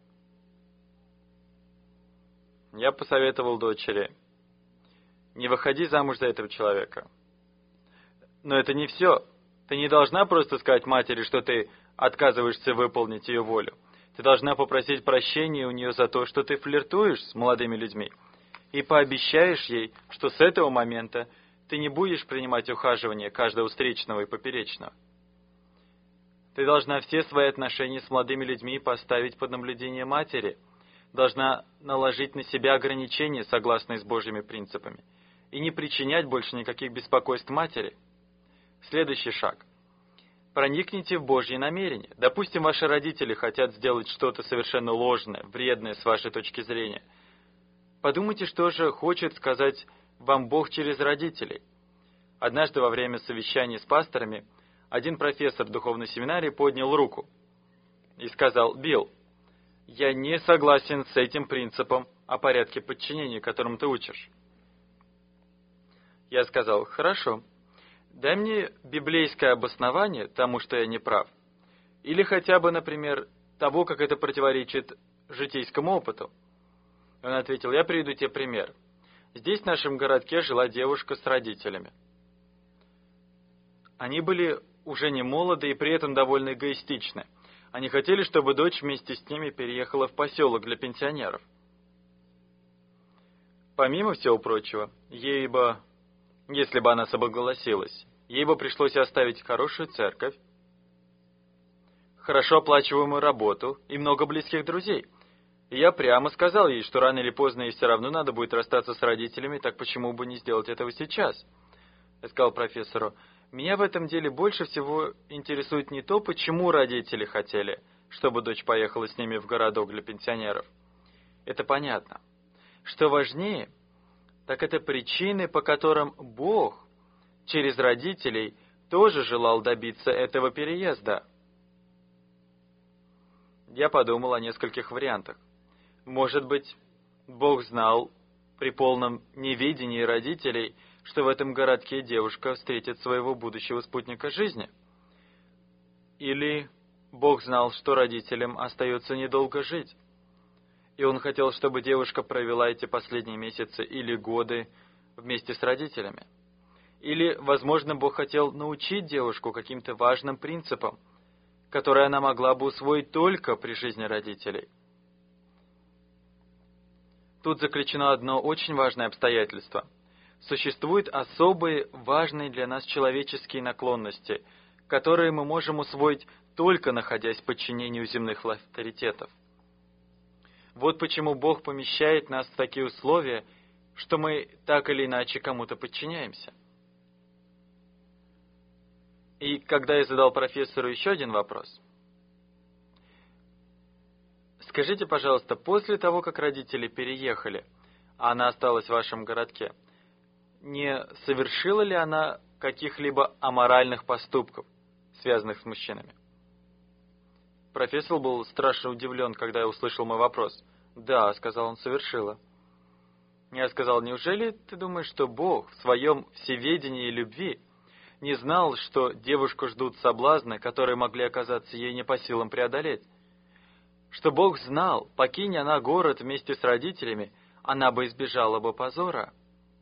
Я посоветовал дочери: «Не выходи замуж за этого человека». Но это не все. Ты не должна просто сказать матери, что ты отказываешься выполнить ее волю. Ты должна попросить прощения у нее за то, что ты флиртуешь с молодыми людьми, и пообещаешь ей, что с этого момента ты не будешь принимать ухаживание каждого встречного и поперечного. Ты должна все свои отношения с молодыми людьми поставить под наблюдение матери, должна наложить на себя ограничения, согласно с Божьими принципами, и не причинять больше никаких беспокойств матери. Следующий шаг. Проникните в Божьи намерения. Допустим, ваши родители хотят сделать что-то совершенно ложное, вредное с вашей точки зрения. Подумайте, что же хочет сказать вам Бог через родителей. Однажды во время совещания с пасторами один профессор духовной семинарии поднял руку и сказал: «Билл, я не согласен с этим принципом о порядке подчинения, которым ты учишь». Я сказал: «Хорошо, дай мне библейское обоснование тому, что я не прав. Или хотя бы, например, того, как это противоречит житейскому опыту». Он ответил: «Я приведу тебе пример. Здесь, в нашем городке, жила девушка с родителями. Они были уже не молоды и при этом довольно эгоистичны. Они хотели, чтобы дочь вместе с ними переехала в поселок для пенсионеров. Помимо всего прочего, ей бы, если бы она согласилась, ей бы пришлось оставить хорошую церковь, хорошо оплачиваемую работу и много близких друзей. И я прямо сказал ей, что рано или поздно ей все равно надо будет расстаться с родителями, так почему бы не сделать этого сейчас?» Я сказал профессору: «Меня в этом деле больше всего интересует не то, почему родители хотели, чтобы дочь поехала с ними в городок для пенсионеров. Это понятно. Что важнее, так это причины, по которым Бог через родителей тоже желал добиться этого переезда». Я подумал о нескольких вариантах. Может быть, Бог знал при полном неведении родителей, что в этом городке девушка встретит своего будущего спутника жизни. Или Бог знал, что родителям остается недолго жить, и Он хотел, чтобы девушка провела эти последние месяцы или годы вместе с родителями. Или, возможно, Бог хотел научить девушку каким-то важным принципам, которые она могла бы усвоить только при жизни родителей. Тут заключено одно очень важное обстоятельство. Существуют особые, важные для нас человеческие наклонности, которые мы можем усвоить только находясь в подчинении у земных авторитетов. Вот почему Бог помещает нас в такие условия, что мы так или иначе кому-то подчиняемся. И когда я задал профессору еще один вопрос. Скажите, пожалуйста, после того, как родители переехали, а она осталась в вашем городке, не совершила ли она каких-либо аморальных поступков, связанных с мужчинами? Профессор был страшно удивлен, когда я услышал мой вопрос. «Да», — сказал он, — «совершила». Я сказал: «Неужели ты думаешь, что Бог в своем всеведении и любви не знал, что девушку ждут соблазны, которые могли оказаться ей не по силам преодолеть? Что Бог знал, покинь она город вместе с родителями, она бы избежала бы позора?»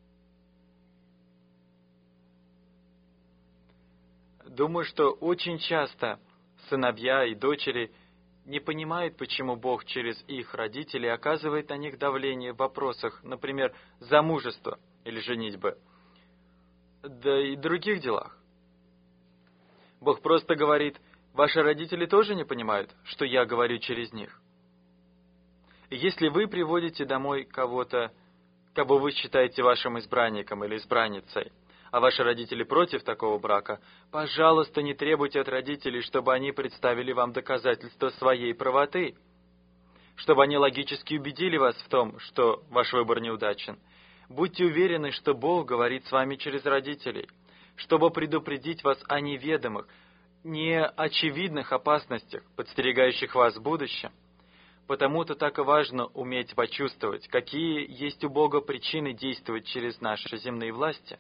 Думаю, что очень часто сыновья и дочери не понимают, почему Бог через их родителей оказывает на них давление в вопросах, например, замужества или женитьбы, да и других делах. Бог просто говорит: ваши родители тоже не понимают, что я говорю через них. И если вы приводите домой кого-то, кого вы считаете вашим избранником или избранницей, а ваши родители против такого брака, пожалуйста, не требуйте от родителей, чтобы они представили вам доказательства своей правоты, чтобы они логически убедили вас в том, что ваш выбор неудачен. Будьте уверены, что Бог говорит с вами через родителей, чтобы предупредить вас о неведомых, неочевидных опасностях, подстерегающих вас в будущем. Потому-то так и важно уметь почувствовать, какие есть у Бога причины действовать через наши земные власти.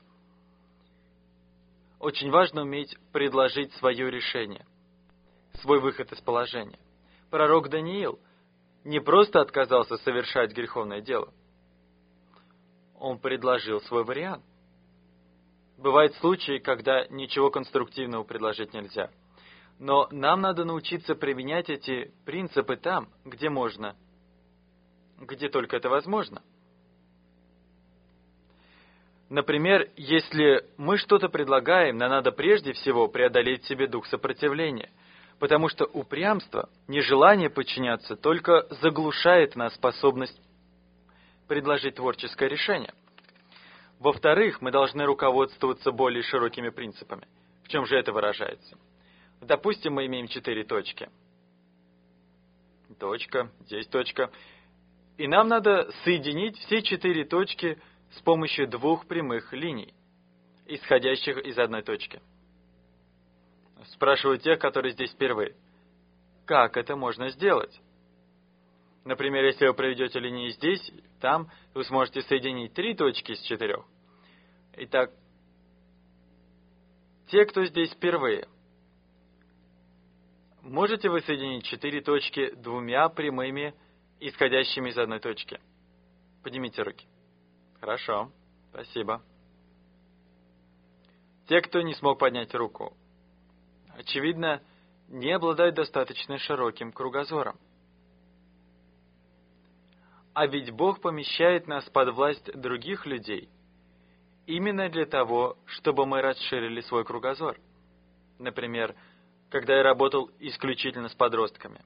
Очень важно уметь предложить свое решение, свой выход из положения. Пророк Даниил не просто отказался совершать греховное дело. Он предложил свой вариант. Бывают случаи, когда ничего конструктивного предложить нельзя. Но нам надо научиться применять эти принципы там, где можно, где только это возможно. Например, если мы что-то предлагаем, нам надо прежде всего преодолеть в себе дух сопротивления, потому что упрямство, нежелание подчиняться только заглушает в нас способность предложить творческое решение. Во-вторых, мы должны руководствоваться более широкими принципами. В чем же это выражается? Допустим, мы имеем четыре точки. Точка, здесь точка. И нам надо соединить все четыре точки с помощью двух прямых линий, исходящих из одной точки. Спрашиваю тех, которые здесь впервые. Как это можно сделать? Например, если вы проведете линии здесь, там, вы сможете соединить три точки из четырех. Итак, те, кто здесь впервые, можете вы соединить четыре точки двумя прямыми, исходящими из одной точки? Поднимите руки. Хорошо, спасибо. Те, кто не смог поднять руку, очевидно, не обладают достаточно широким кругозором. А ведь Бог помещает нас под власть других людей именно для того, чтобы мы расширили свой кругозор. Например, когда я работал исключительно с подростками.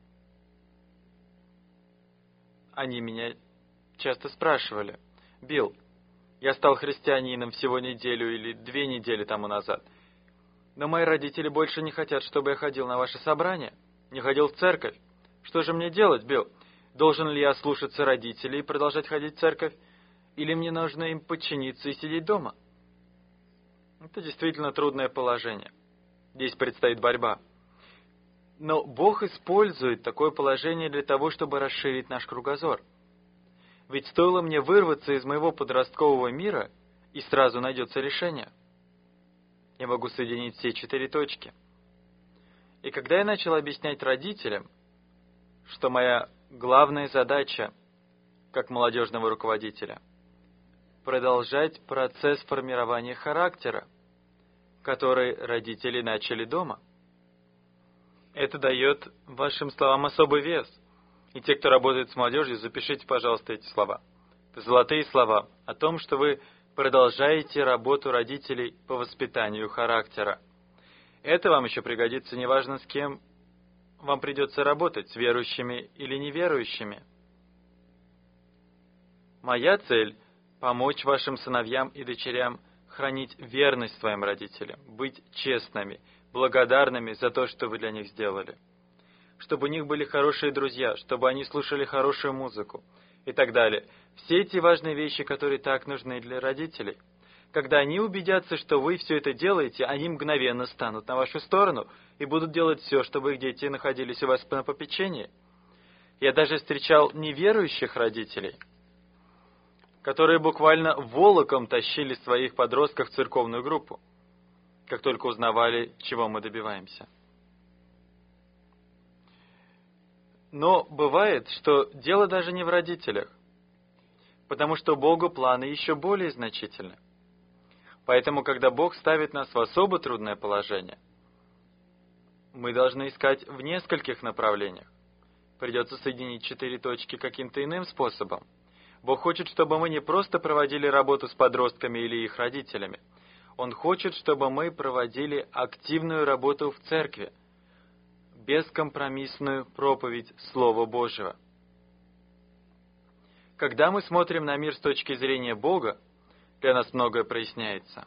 Они меня часто спрашивали: «Билл, я стал христианином всего неделю или две недели тому назад, но мои родители больше не хотят, чтобы я ходил на ваши собрания, не ходил в церковь. Что же мне делать, Билл? Должен ли я слушаться родителей и продолжать ходить в церковь, или мне нужно им подчиниться и сидеть дома?» Это действительно трудное положение. Здесь предстоит борьба. Но Бог использует такое положение для того, чтобы расширить наш кругозор. Ведь стоило мне вырваться из моего подросткового мира, и сразу найдется решение. Я могу соединить все четыре точки. И когда я начал объяснять родителям, что моя главная задача, как молодежного руководителя, продолжать процесс формирования характера, который родители начали дома. Это дает вашим словам особый вес. И те, кто работает с молодежью, запишите, пожалуйста, эти слова. Это золотые слова о том, что вы продолжаете работу родителей по воспитанию характера. Это вам еще пригодится, неважно, с кем вам придется работать, с верующими или неверующими. Моя цель – помочь вашим сыновьям и дочерям хранить верность своим родителям, быть честными, благодарными за то, что вы для них сделали. Чтобы у них были хорошие друзья, чтобы они слушали хорошую музыку и так далее. Все эти важные вещи, которые так нужны для родителей. Когда они убедятся, что вы все это делаете, они мгновенно станут на вашу сторону и будут делать все, чтобы их дети находились у вас на попечении. Я даже встречал неверующих родителей, которые буквально волоком тащили своих подростков в церковную группу, как только узнавали, чего мы добиваемся. Но бывает, что дело даже не в родителях, потому что Богу планы еще более значительны. Поэтому, когда Бог ставит нас в особо трудное положение, мы должны искать в нескольких направлениях. Придется соединить четыре точки каким-то иным способом. Бог хочет, чтобы мы не просто проводили работу с подростками или их родителями. Он хочет, чтобы мы проводили активную работу в церкви, бескомпромиссную проповедь Слова Божьего. Когда мы смотрим на мир с точки зрения Бога, для нас многое проясняется.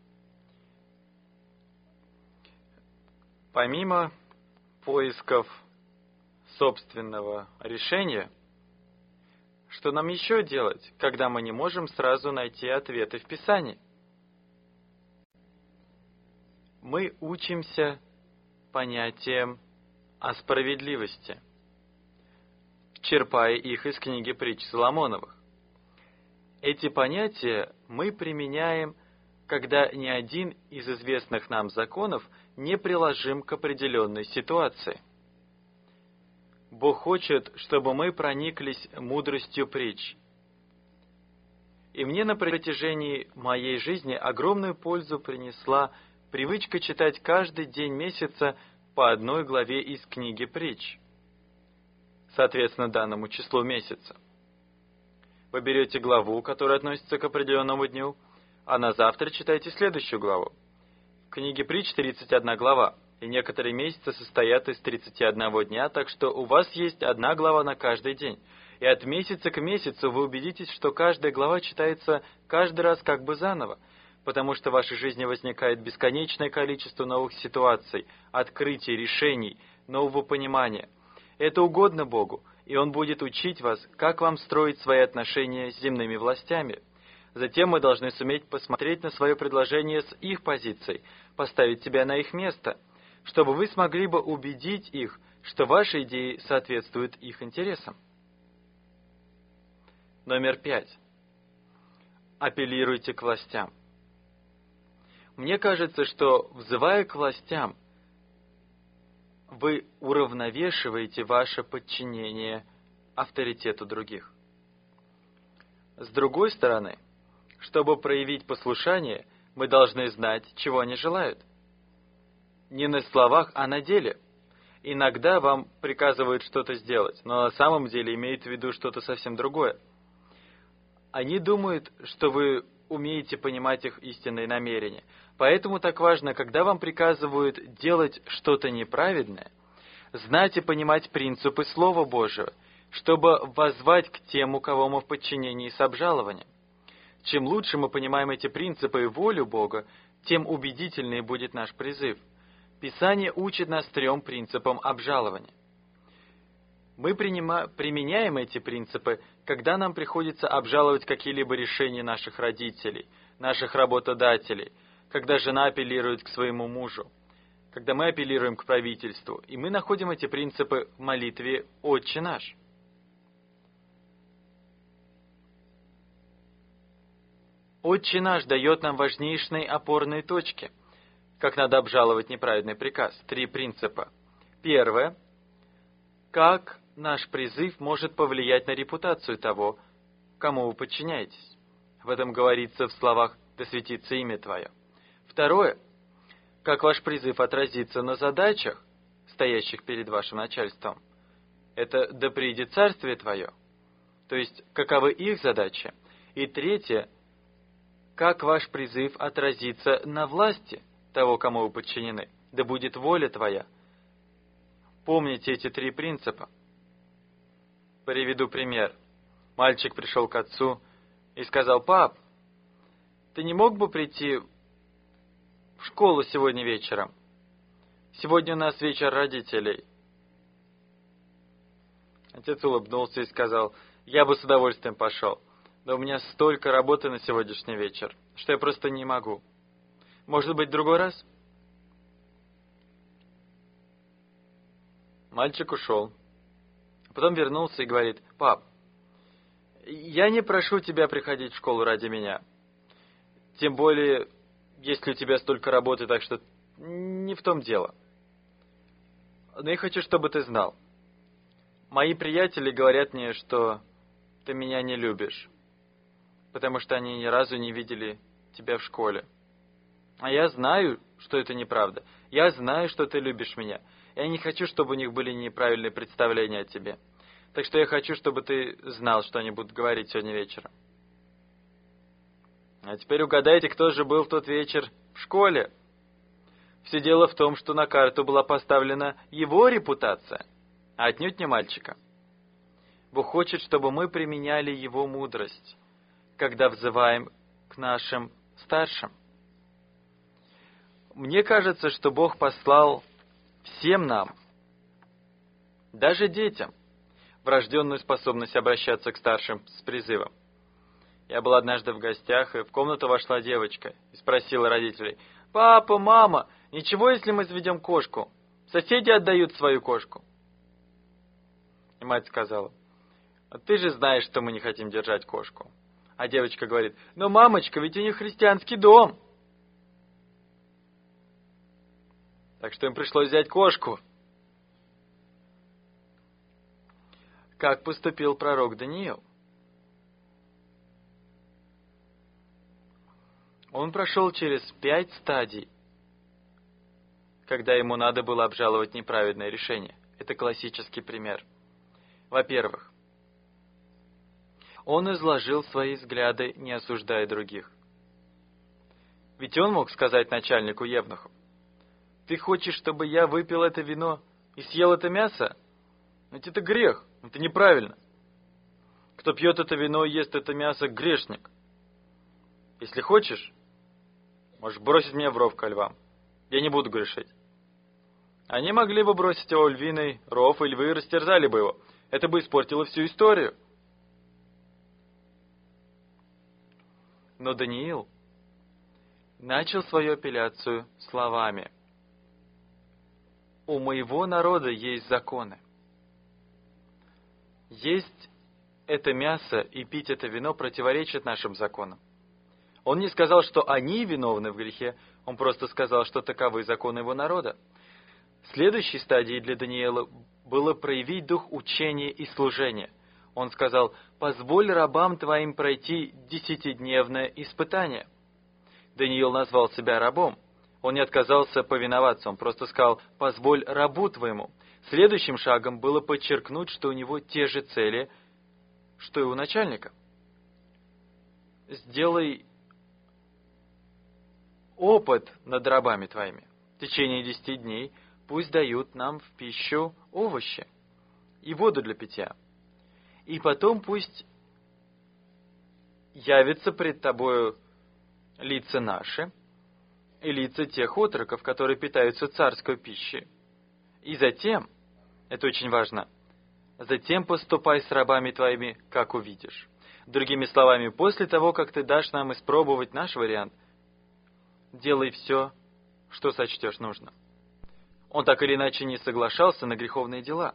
Помимо поисков собственного решения, что нам еще делать, когда мы не можем сразу найти ответы в Писании? Мы учимся понятиям о справедливости, черпая их из книги притч Соломоновых. Эти понятия мы применяем, когда ни один из известных нам законов не приложим к определенной ситуации. Бог хочет, чтобы мы прониклись мудростью притч. И мне на протяжении моей жизни огромную пользу принесла привычка читать каждый день месяца по одной главе из книги притч, соответственно данному числу месяца. Вы берете главу, которая относится к определенному дню, а на завтра читаете следующую главу. В книге притч тридцать одна глава, и некоторые месяцы состоят из тридцати одного дня, так что у вас есть одна глава на каждый день. И от месяца к месяцу вы убедитесь, что каждая глава читается каждый раз как бы заново, потому что в вашей жизни возникает бесконечное количество новых ситуаций, открытий, решений, нового понимания. Это угодно Богу, и Он будет учить вас, как вам строить свои отношения с земными властями. Затем мы должны суметь посмотреть на свое предложение с их позицией, поставить себя на их место, чтобы вы смогли бы убедить их, что ваши идеи соответствуют их интересам. Номер пять. Апеллируйте к властям. Мне кажется, что, взывая к властям, вы уравновешиваете ваше подчинение авторитету других. С другой стороны, чтобы проявить послушание, мы должны знать, чего они желают. Не на словах, а на деле. Иногда вам приказывают что-то сделать, но на самом деле имеют в виду что-то совсем другое. Они думают, что вы умеете понимать их истинные намерения. Поэтому так важно, когда вам приказывают делать что-то неправедное, знать и понимать принципы Слова Божьего, чтобы воззвать к тем, у кого мы в подчинении с обжалованием. Чем лучше мы понимаем эти принципы и волю Бога, тем убедительнее будет наш призыв. Писание учит нас трем принципам обжалования. Мы принима, применяем эти принципы, когда нам приходится обжаловать какие-либо решения наших родителей, наших работодателей, когда жена апеллирует к своему мужу, когда мы апеллируем к правительству, и мы находим эти принципы в молитве «Отче наш». «Отче наш» дает нам важнейшие опорные точки, как надо обжаловать неправедный приказ. Три принципа. Первое. Как наш призыв может повлиять на репутацию того, кому вы подчиняетесь. В этом говорится в словах «Да светится имя Твое». Второе. Как ваш призыв отразится на задачах, стоящих перед вашим начальством? Это «Да придет Царствие Твое». То есть, каковы их задачи? И третье. Как ваш призыв отразится на власти того, кому вы подчинены? Да будет воля Твоя. Помните эти три принципа. Приведу пример. Мальчик пришел к отцу и сказал: «Пап, ты не мог бы прийти в школу сегодня вечером? Сегодня у нас вечер родителей». Отец улыбнулся и сказал: «Я бы с удовольствием пошел, но у меня столько работы на сегодняшний вечер, что я просто не могу. Может быть, в другой раз?» Мальчик ушел. Потом вернулся и говорит: «Пап, я не прошу тебя приходить в школу ради меня. Тем более, если у тебя столько работы, так что не в том дело. Но я хочу, чтобы ты знал. Мои приятели говорят мне, что ты меня не любишь, потому что они ни разу не видели тебя в школе. А я знаю, что это неправда. Я знаю, что ты любишь меня. Я не хочу, чтобы у них были неправильные представления о тебе. Так что я хочу, чтобы ты знал, что они будут говорить сегодня вечером». А теперь угадайте, кто же был в тот вечер в школе. Все дело в том, что на карту была поставлена его репутация, а отнюдь не мальчика. Бог хочет, чтобы мы применяли Его мудрость, когда взываем к нашим старшим. Мне кажется, что Бог послал всем нам, даже детям, врожденную способность обращаться к старшим с призывом. Я был однажды в гостях, и в комнату вошла девочка и спросила родителей: «Папа, мама, ничего, если мы заведем кошку? Соседи отдают свою кошку». И мать сказала: «А ты же знаешь, что мы не хотим держать кошку». А девочка говорит: «Но, мамочка, ведь у них христианский дом». Так что им пришлось взять кошку. Как поступил пророк Даниил? Он прошел через пять стадий, когда ему надо было обжаловать неправедное решение. Это классический пример. Во-первых, он изложил свои взгляды, не осуждая других. Ведь он мог сказать начальнику евнухов: «Ты хочешь, чтобы я выпил это вино и съел это мясо? Ведь это грех, это неправильно. Кто пьет это вино и ест это мясо, грешник. Если хочешь, можешь бросить меня в ров ко львам. Я не буду грешить». Они могли бы бросить его в львиный ров, и львы растерзали бы его. Это бы испортило всю историю. Но Даниил начал свою апелляцию словами: «У моего народа есть законы. Есть это мясо и пить это вино противоречит нашим законам». Он не сказал, что они виновны в грехе, он просто сказал, что таковы законы его народа. Следующей стадией для Даниила было проявить дух учения и служения. Он сказал: «Позволь рабам твоим пройти десятидневное испытание». Даниил назвал себя рабом. Он не отказался повиноваться, он просто сказал: «Позволь рабу твоему». Следующим шагом было подчеркнуть, что у него те же цели, что и у начальника. «Сделай опыт над рабами твоими. В течение десяти дней пусть дают нам в пищу овощи и воду для питья. И потом пусть явится пред тобою лица наши и лица тех отроков, которые питаются царской пищей. И затем, это очень важно, затем поступай с рабами твоими, как увидишь». Другими словами, после того, как ты дашь нам испробовать наш вариант, делай все, что сочтешь нужно. Он так или иначе не соглашался на греховные дела.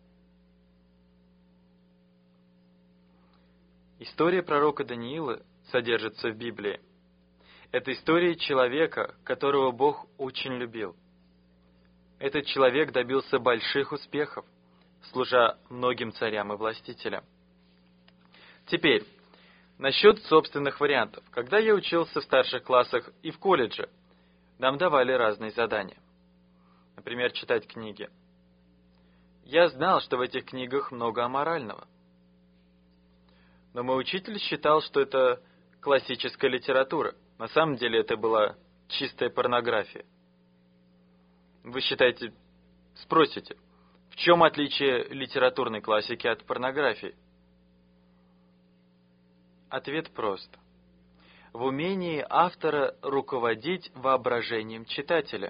История пророка Даниила содержится в Библии. Это история человека, которого Бог очень любил. Этот человек добился больших успехов, служа многим царям и властителям. Теперь, Насчет собственных вариантов. Когда я учился в старших классах и в колледже, нам давали разные задания. Например, читать книги. Я знал, что в этих книгах много аморального. Но мой учитель считал, что это классическая литература. На самом деле это была чистая порнография. Вы считаете, спросите, в чем отличие литературной классики от порнографии? Ответ прост. В умении автора руководить воображением читателя.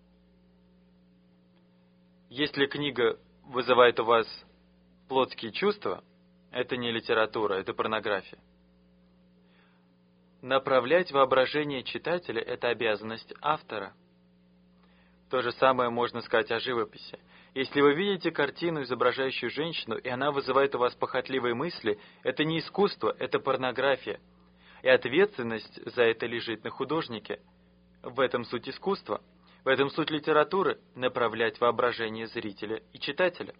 Если книга вызывает у вас плотские чувства, это не литература, это порнография. Направлять воображение читателя – это обязанность автора. То же самое можно сказать о живописи. Если вы видите картину, изображающую женщину, и она вызывает у вас похотливые мысли, это не искусство, это порнография. И ответственность за это лежит на художнике. В этом суть искусства. В этом суть литературы – направлять воображение зрителя и читателя.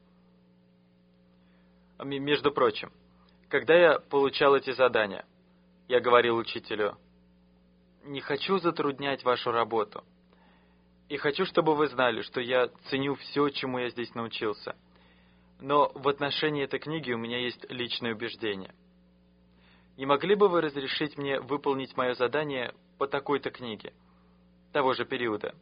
Между прочим, когда я получал эти задания, я говорил учителю: «Не хочу затруднять вашу работу. И хочу, чтобы вы знали, что я ценю все, чему я здесь научился. Но в отношении этой книги у меня есть личное убеждение. Не могли бы вы разрешить мне выполнить мое задание по такой-то книге, того же периода?»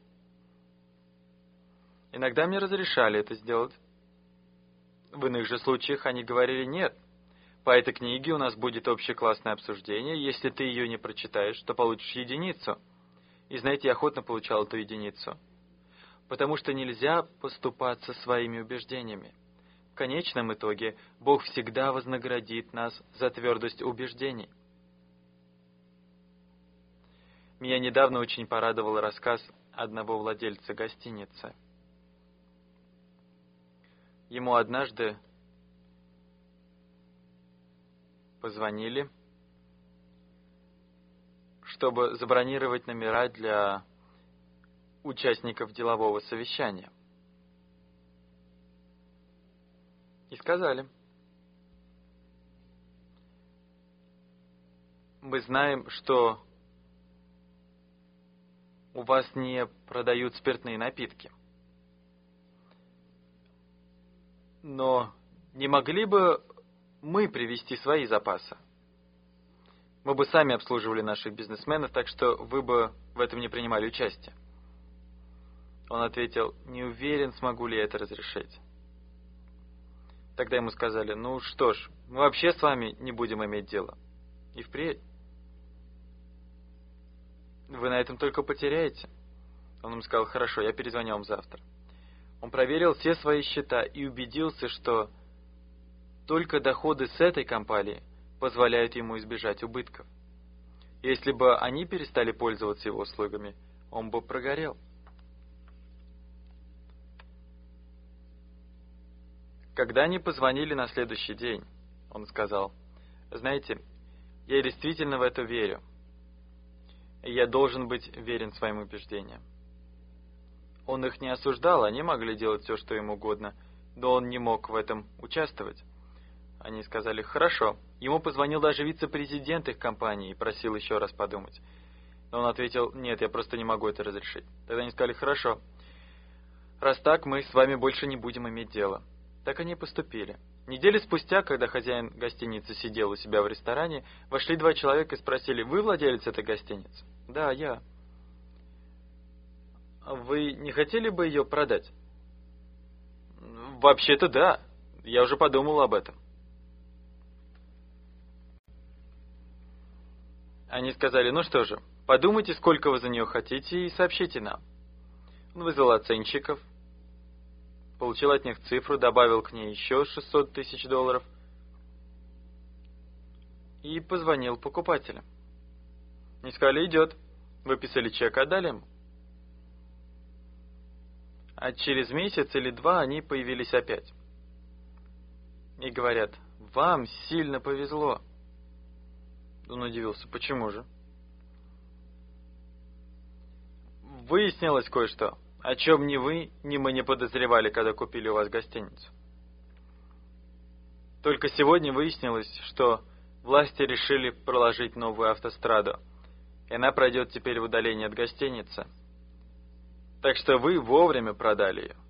Иногда мне разрешали это сделать. В иных же случаях они говорили: «Нет, по этой книге у нас будет общеклассное обсуждение. Если ты ее не прочитаешь, то получишь единицу». И знаете, я охотно получал эту единицу. Потому что нельзя поступаться своими убеждениями. В конечном итоге Бог всегда вознаградит нас за твердость убеждений. Меня недавно очень порадовал рассказ одного владельца гостиницы. Ему однажды позвонили, чтобы забронировать номера для участников делового совещания. И сказали: «Мы знаем, что у вас не продают спиртные напитки. Но не могли бы мы привезти свои запасы? Мы бы сами обслуживали наших бизнесменов, так что вы бы в этом не принимали участие». Он ответил: «Не уверен, смогу ли я это разрешить». Тогда ему сказали: «Ну что ж, мы вообще с вами не будем иметь дела. И впредь вы на этом только потеряете». Он им сказал: «Хорошо, я перезвоню вам завтра». Он проверил все свои счета и убедился, что только доходы с этой компании позволяют ему избежать убытков. Если бы они перестали пользоваться его услугами, он бы прогорел. Когда они позвонили на следующий день, он сказал: «Знаете, я действительно в это верю. И я должен быть верен своим убеждениям». Он их не осуждал, они могли делать все, что им угодно, но он не мог в этом участвовать. Они сказали: «Хорошо». Ему позвонил даже вице-президент их компании и просил еще раз подумать. Но он ответил: «Нет, я просто не могу это разрешить». Тогда они сказали: «Хорошо. Раз так, мы с вами больше не будем иметь дела». Так они и поступили. Недели спустя, когда хозяин гостиницы сидел у себя в ресторане, вошли два человека и спросили: «Вы владелец этой гостиницы?» «Да, я». «Вы не хотели бы ее продать?» «Вообще-то да. Я уже подумал об этом». Они сказали: «Ну что же, подумайте, сколько вы за нее хотите, и сообщите нам». Он вызвал оценщиков, получил от них цифру, добавил к ней еще шестьсот тысяч долларов и позвонил покупателям. Они сказали: «Идет». Выписали чек, отдали ему. А через месяц или два они появились опять. И говорят: «Вам сильно повезло». Он удивился: «Почему же?» «Выяснилось кое-что, о чем ни вы, ни мы не подозревали, когда купили у вас гостиницу. Только сегодня выяснилось, что власти решили проложить новую автостраду, и она пройдет теперь в удалении от гостиницы. Так что вы вовремя продали ее.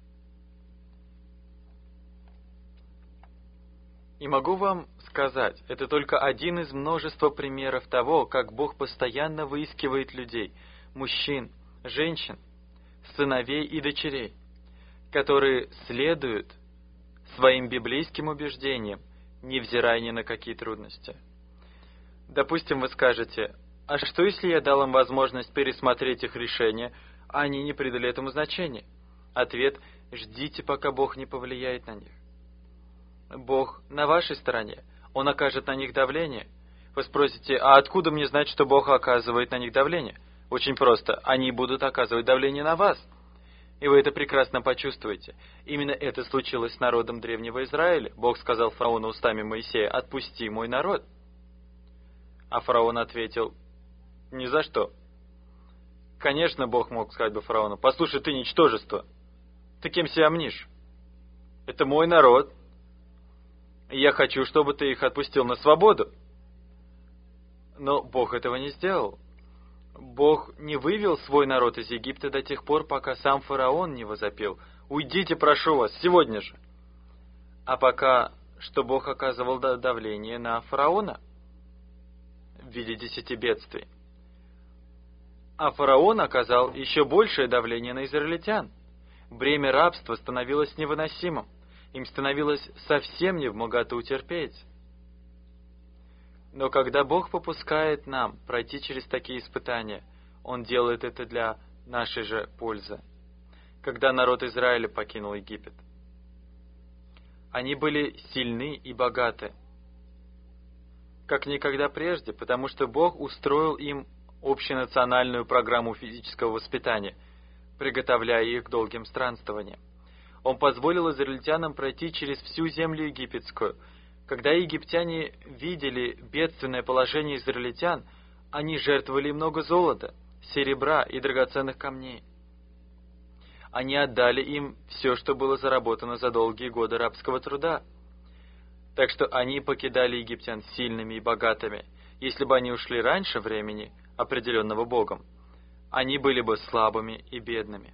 И могу вам сказать, это только один из множества примеров того, как Бог постоянно выискивает людей, мужчин, женщин, сыновей и дочерей, которые следуют своим библейским убеждениям, невзирая ни на какие трудности. Допустим, вы скажете: а что, если я дал им возможность пересмотреть их решение, а они не придали этому значения? Ответ: ждите, пока Бог не повлияет на них. Бог на вашей стороне, Он окажет на них давление. Вы спросите: а откуда мне знать, что Бог оказывает на них давление? Очень просто: они будут оказывать давление на вас. И вы это прекрасно почувствуете. Именно это случилось с народом древнего Израиля. Бог сказал фараону устами Моисея: «Отпусти мой народ». А фараон ответил: «Ни за что». Конечно, Бог мог сказать бы фараону: «Послушай, ты ничтожество. Ты кем себя мнишь? Это мой народ. И я хочу, чтобы ты их отпустил на свободу». Но Бог этого не сделал. Бог не вывел свой народ из Египта до тех пор, пока сам фараон не возопил: «Уйдите, прошу вас, сегодня же». А пока что Бог оказывал давление на фараона в виде десяти бедствий. А фараон оказал еще большее давление на израильтян. Бремя рабства становилось невыносимым. Им становилось совсем невмоготу утерпеть. Но когда Бог попускает нам пройти через такие испытания, Он делает это для нашей же пользы. Когда народ Израиля покинул Египет, они были сильны и богаты, как никогда прежде, потому что Бог устроил им общенациональную программу физического воспитания, приготовляя их к долгим странствованиям. Он позволил израильтянам пройти через всю землю египетскую. Когда египтяне видели бедственное положение израильтян, они жертвовали много золота, серебра и драгоценных камней. Они отдали им все, что было заработано за долгие годы рабского труда. Так что они покидали египтян сильными и богатыми. Если бы они ушли раньше времени, определенного Богом, они были бы слабыми и бедными.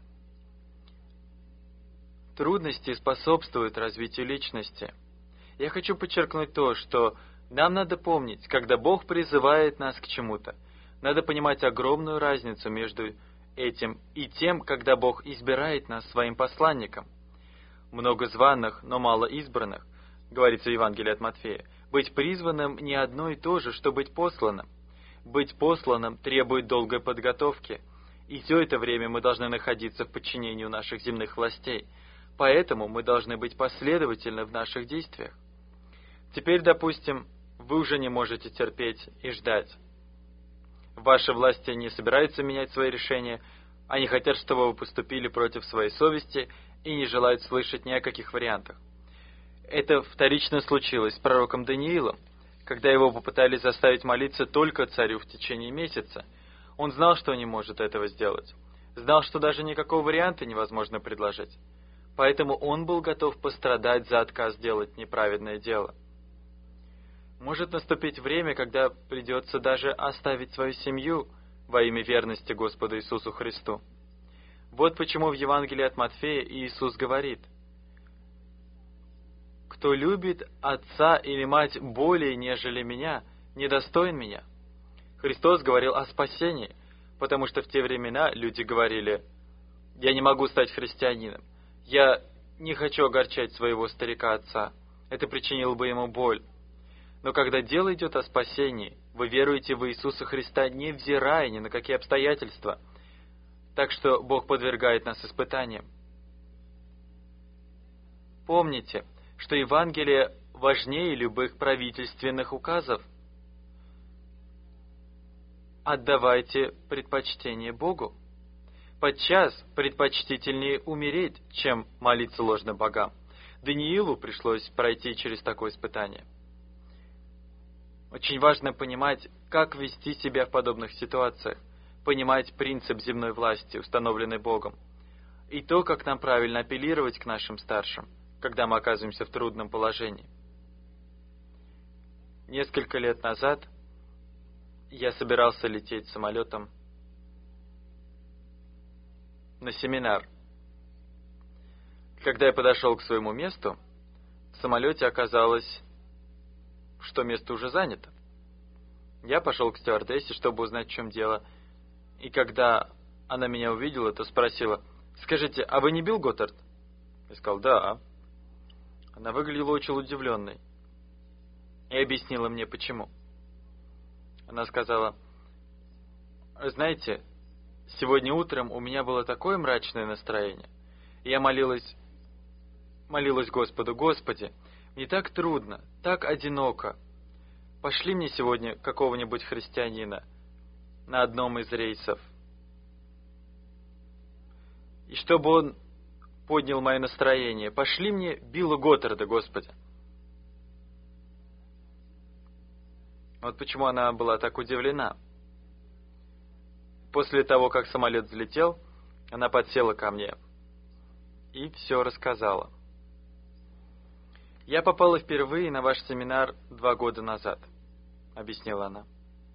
Трудности способствуют развитию личности. Я хочу подчеркнуть то, что нам надо помнить, когда Бог призывает нас к чему-то. Надо понимать огромную разницу между этим и тем, когда Бог избирает нас своим посланником. Много званых, но мало избранных, говорится в Евангелии от Матфея. Быть призванным не одно и то же, что быть посланным. Быть посланным требует долгой подготовки, и все это время мы должны находиться в подчинении у наших земных властей. Поэтому мы должны быть последовательны в наших действиях. Теперь, допустим, вы уже не можете терпеть и ждать. Ваши власти не собираются менять свои решения, они хотят, чтобы вы поступили против своей совести и не желают слышать ни о каких вариантах. Это вторично случилось с пророком Даниилом, когда его попытались заставить молиться только царю в течение месяца. Он знал, что не может этого сделать, знал, что даже никакого варианта невозможно предложить. Поэтому он был готов пострадать за отказ делать неправедное дело. Может наступить время, когда придется даже оставить свою семью во имя верности Господу Иисусу Христу. Вот почему в Евангелии от Матфея Иисус говорит: «Кто любит отца или мать более, нежели меня, недостоин меня». Христос говорил о спасении, потому что в те времена люди говорили: «Я не могу стать христианином, я не хочу огорчать своего старика-отца, это причинило бы ему боль». Но когда дело идет о спасении, вы веруете в Иисуса Христа, невзирая ни на какие обстоятельства. Так что Бог подвергает нас испытаниям. Помните, что Евангелие важнее любых правительственных указов. Отдавайте предпочтение Богу. Подчас предпочтительнее умереть, чем молиться ложным богам. Даниилу пришлось пройти через такое испытание. Очень важно понимать, как вести себя в подобных ситуациях, понимать принцип земной власти, установленный Богом, и то, как нам правильно апеллировать к нашим старшим, когда мы оказываемся в трудном положении. Несколько лет назад я собирался лететь самолетом на семинар. Когда я подошел к своему месту, в самолете оказалось, что место уже занято. Я пошел к стюардессе, чтобы узнать, в чем дело. И когда она меня увидела, то спросила: «Скажите, а вы не Билл Готтард?» Я сказал: «Да». Она выглядела очень удивленной и объяснила мне, почему. Она сказала: «Знаете, сегодня утром у меня было такое мрачное настроение. И я молилась, молилась Господу: Господи, мне так трудно, так одиноко. Пошли мне сегодня какого-нибудь христианина на одном из рейсов, и чтобы он поднял мое настроение. Пошли мне Билла Готтарда, Господи». Вот почему она была так удивлена. После того, как самолет взлетел, она подсела ко мне и все рассказала. «Я попала впервые на ваш семинар два года назад», — объяснила она.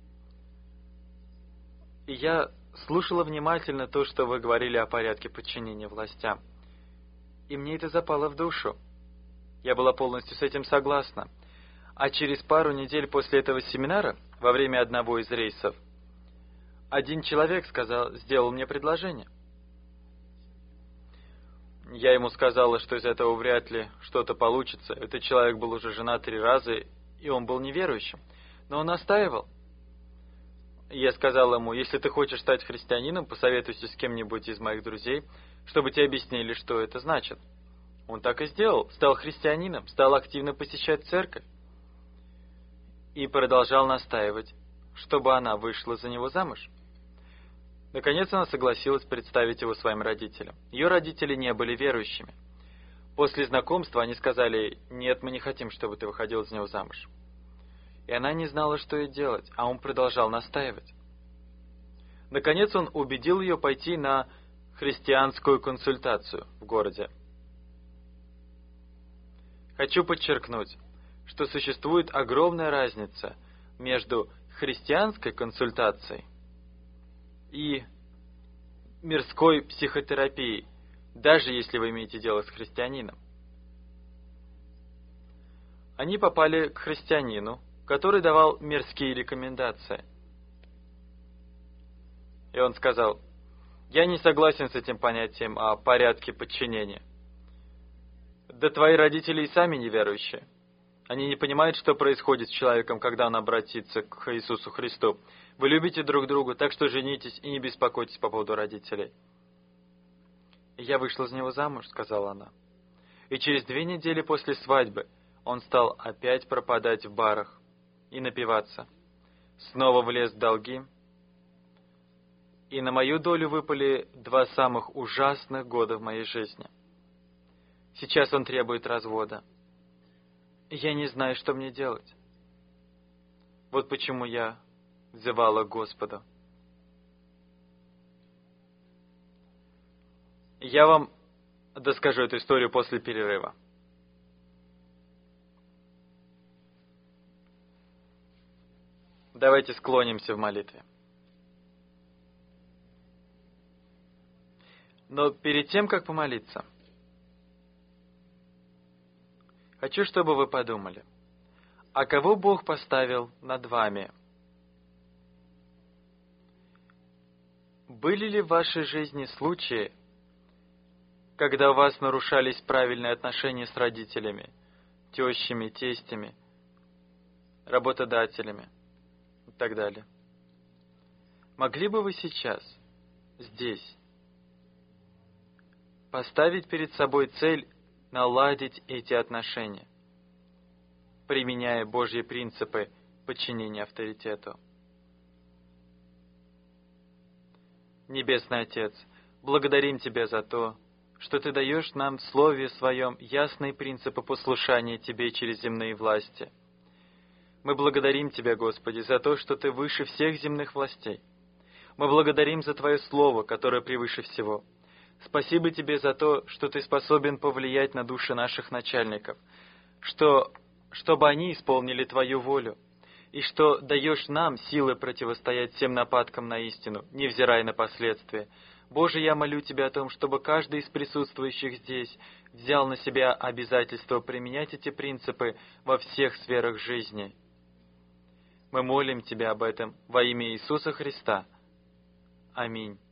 «И я слушала внимательно то, что вы говорили о порядке подчинения властям. И мне это запало в душу. Я была полностью с этим согласна. А через пару недель после этого семинара, во время одного из рейсов, один человек сказал, сделал мне предложение. Я ему сказала, что из этого вряд ли что-то получится. Этот человек был уже женат три раза, и он был неверующим. Но он настаивал. Я сказала ему: если ты хочешь стать христианином, посоветуйся с кем-нибудь из моих друзей, чтобы тебе объяснили, что это значит. Он так и сделал, стал христианином, стал активно посещать церковь. И продолжал настаивать, чтобы она вышла за него замуж. Наконец она согласилась представить его своим родителям. Ее родители не были верующими. После знакомства они сказали: «Нет, мы не хотим, чтобы ты выходил за него замуж». И она не знала, что ей делать, а он продолжал настаивать. Наконец он убедил ее пойти на христианскую консультацию в городе. Хочу подчеркнуть, что существует огромная разница между христианской консультацией и мирской психотерапией, даже если вы имеете дело с христианином. Они попали к христианину, который давал мирские рекомендации. И он сказал: «Я не согласен с этим понятием о порядке подчинения. Да твои родители и сами неверующие. Они не понимают, что происходит с человеком, когда он обратится к Иисусу Христу. Вы любите друг друга, так что женитесь и не беспокойтесь по поводу родителей». И я вышла за него замуж, сказала она. И через две недели после свадьбы он стал опять пропадать в барах и напиваться. Снова влез в долги. И на мою долю выпали два самых ужасных года в моей жизни. Сейчас он требует развода. Я не знаю, что мне делать. Вот почему я взывала к Господу. Я вам доскажу эту историю после перерыва. Давайте склонимся в молитве. Но перед тем, как помолиться, хочу, чтобы вы подумали, а кого Бог поставил над вами? Были ли в вашей жизни случаи, когда у вас нарушались правильные отношения с родителями, тещами, тестями, работодателями и так далее? Могли бы вы сейчас, здесь, поставить перед собой цель наладить эти отношения, применяя Божьи принципы подчинения авторитету? Небесный Отец, благодарим Тебя за то, что Ты даешь нам в Слове Своем ясные принципы послушания Тебе через земные власти. Мы благодарим Тебя, Господи, за то, что Ты выше всех земных властей. Мы благодарим за Твое Слово, которое превыше всего. Спасибо Тебе за то, что Ты способен повлиять на души наших начальников, что чтобы они исполнили Твою волю, и что даешь нам силы противостоять всем нападкам на истину, невзирая на последствия. Боже, я молю Тебя о том, чтобы каждый из присутствующих здесь взял на себя обязательство применять эти принципы во всех сферах жизни. Мы молим Тебя об этом во имя Иисуса Христа. Аминь.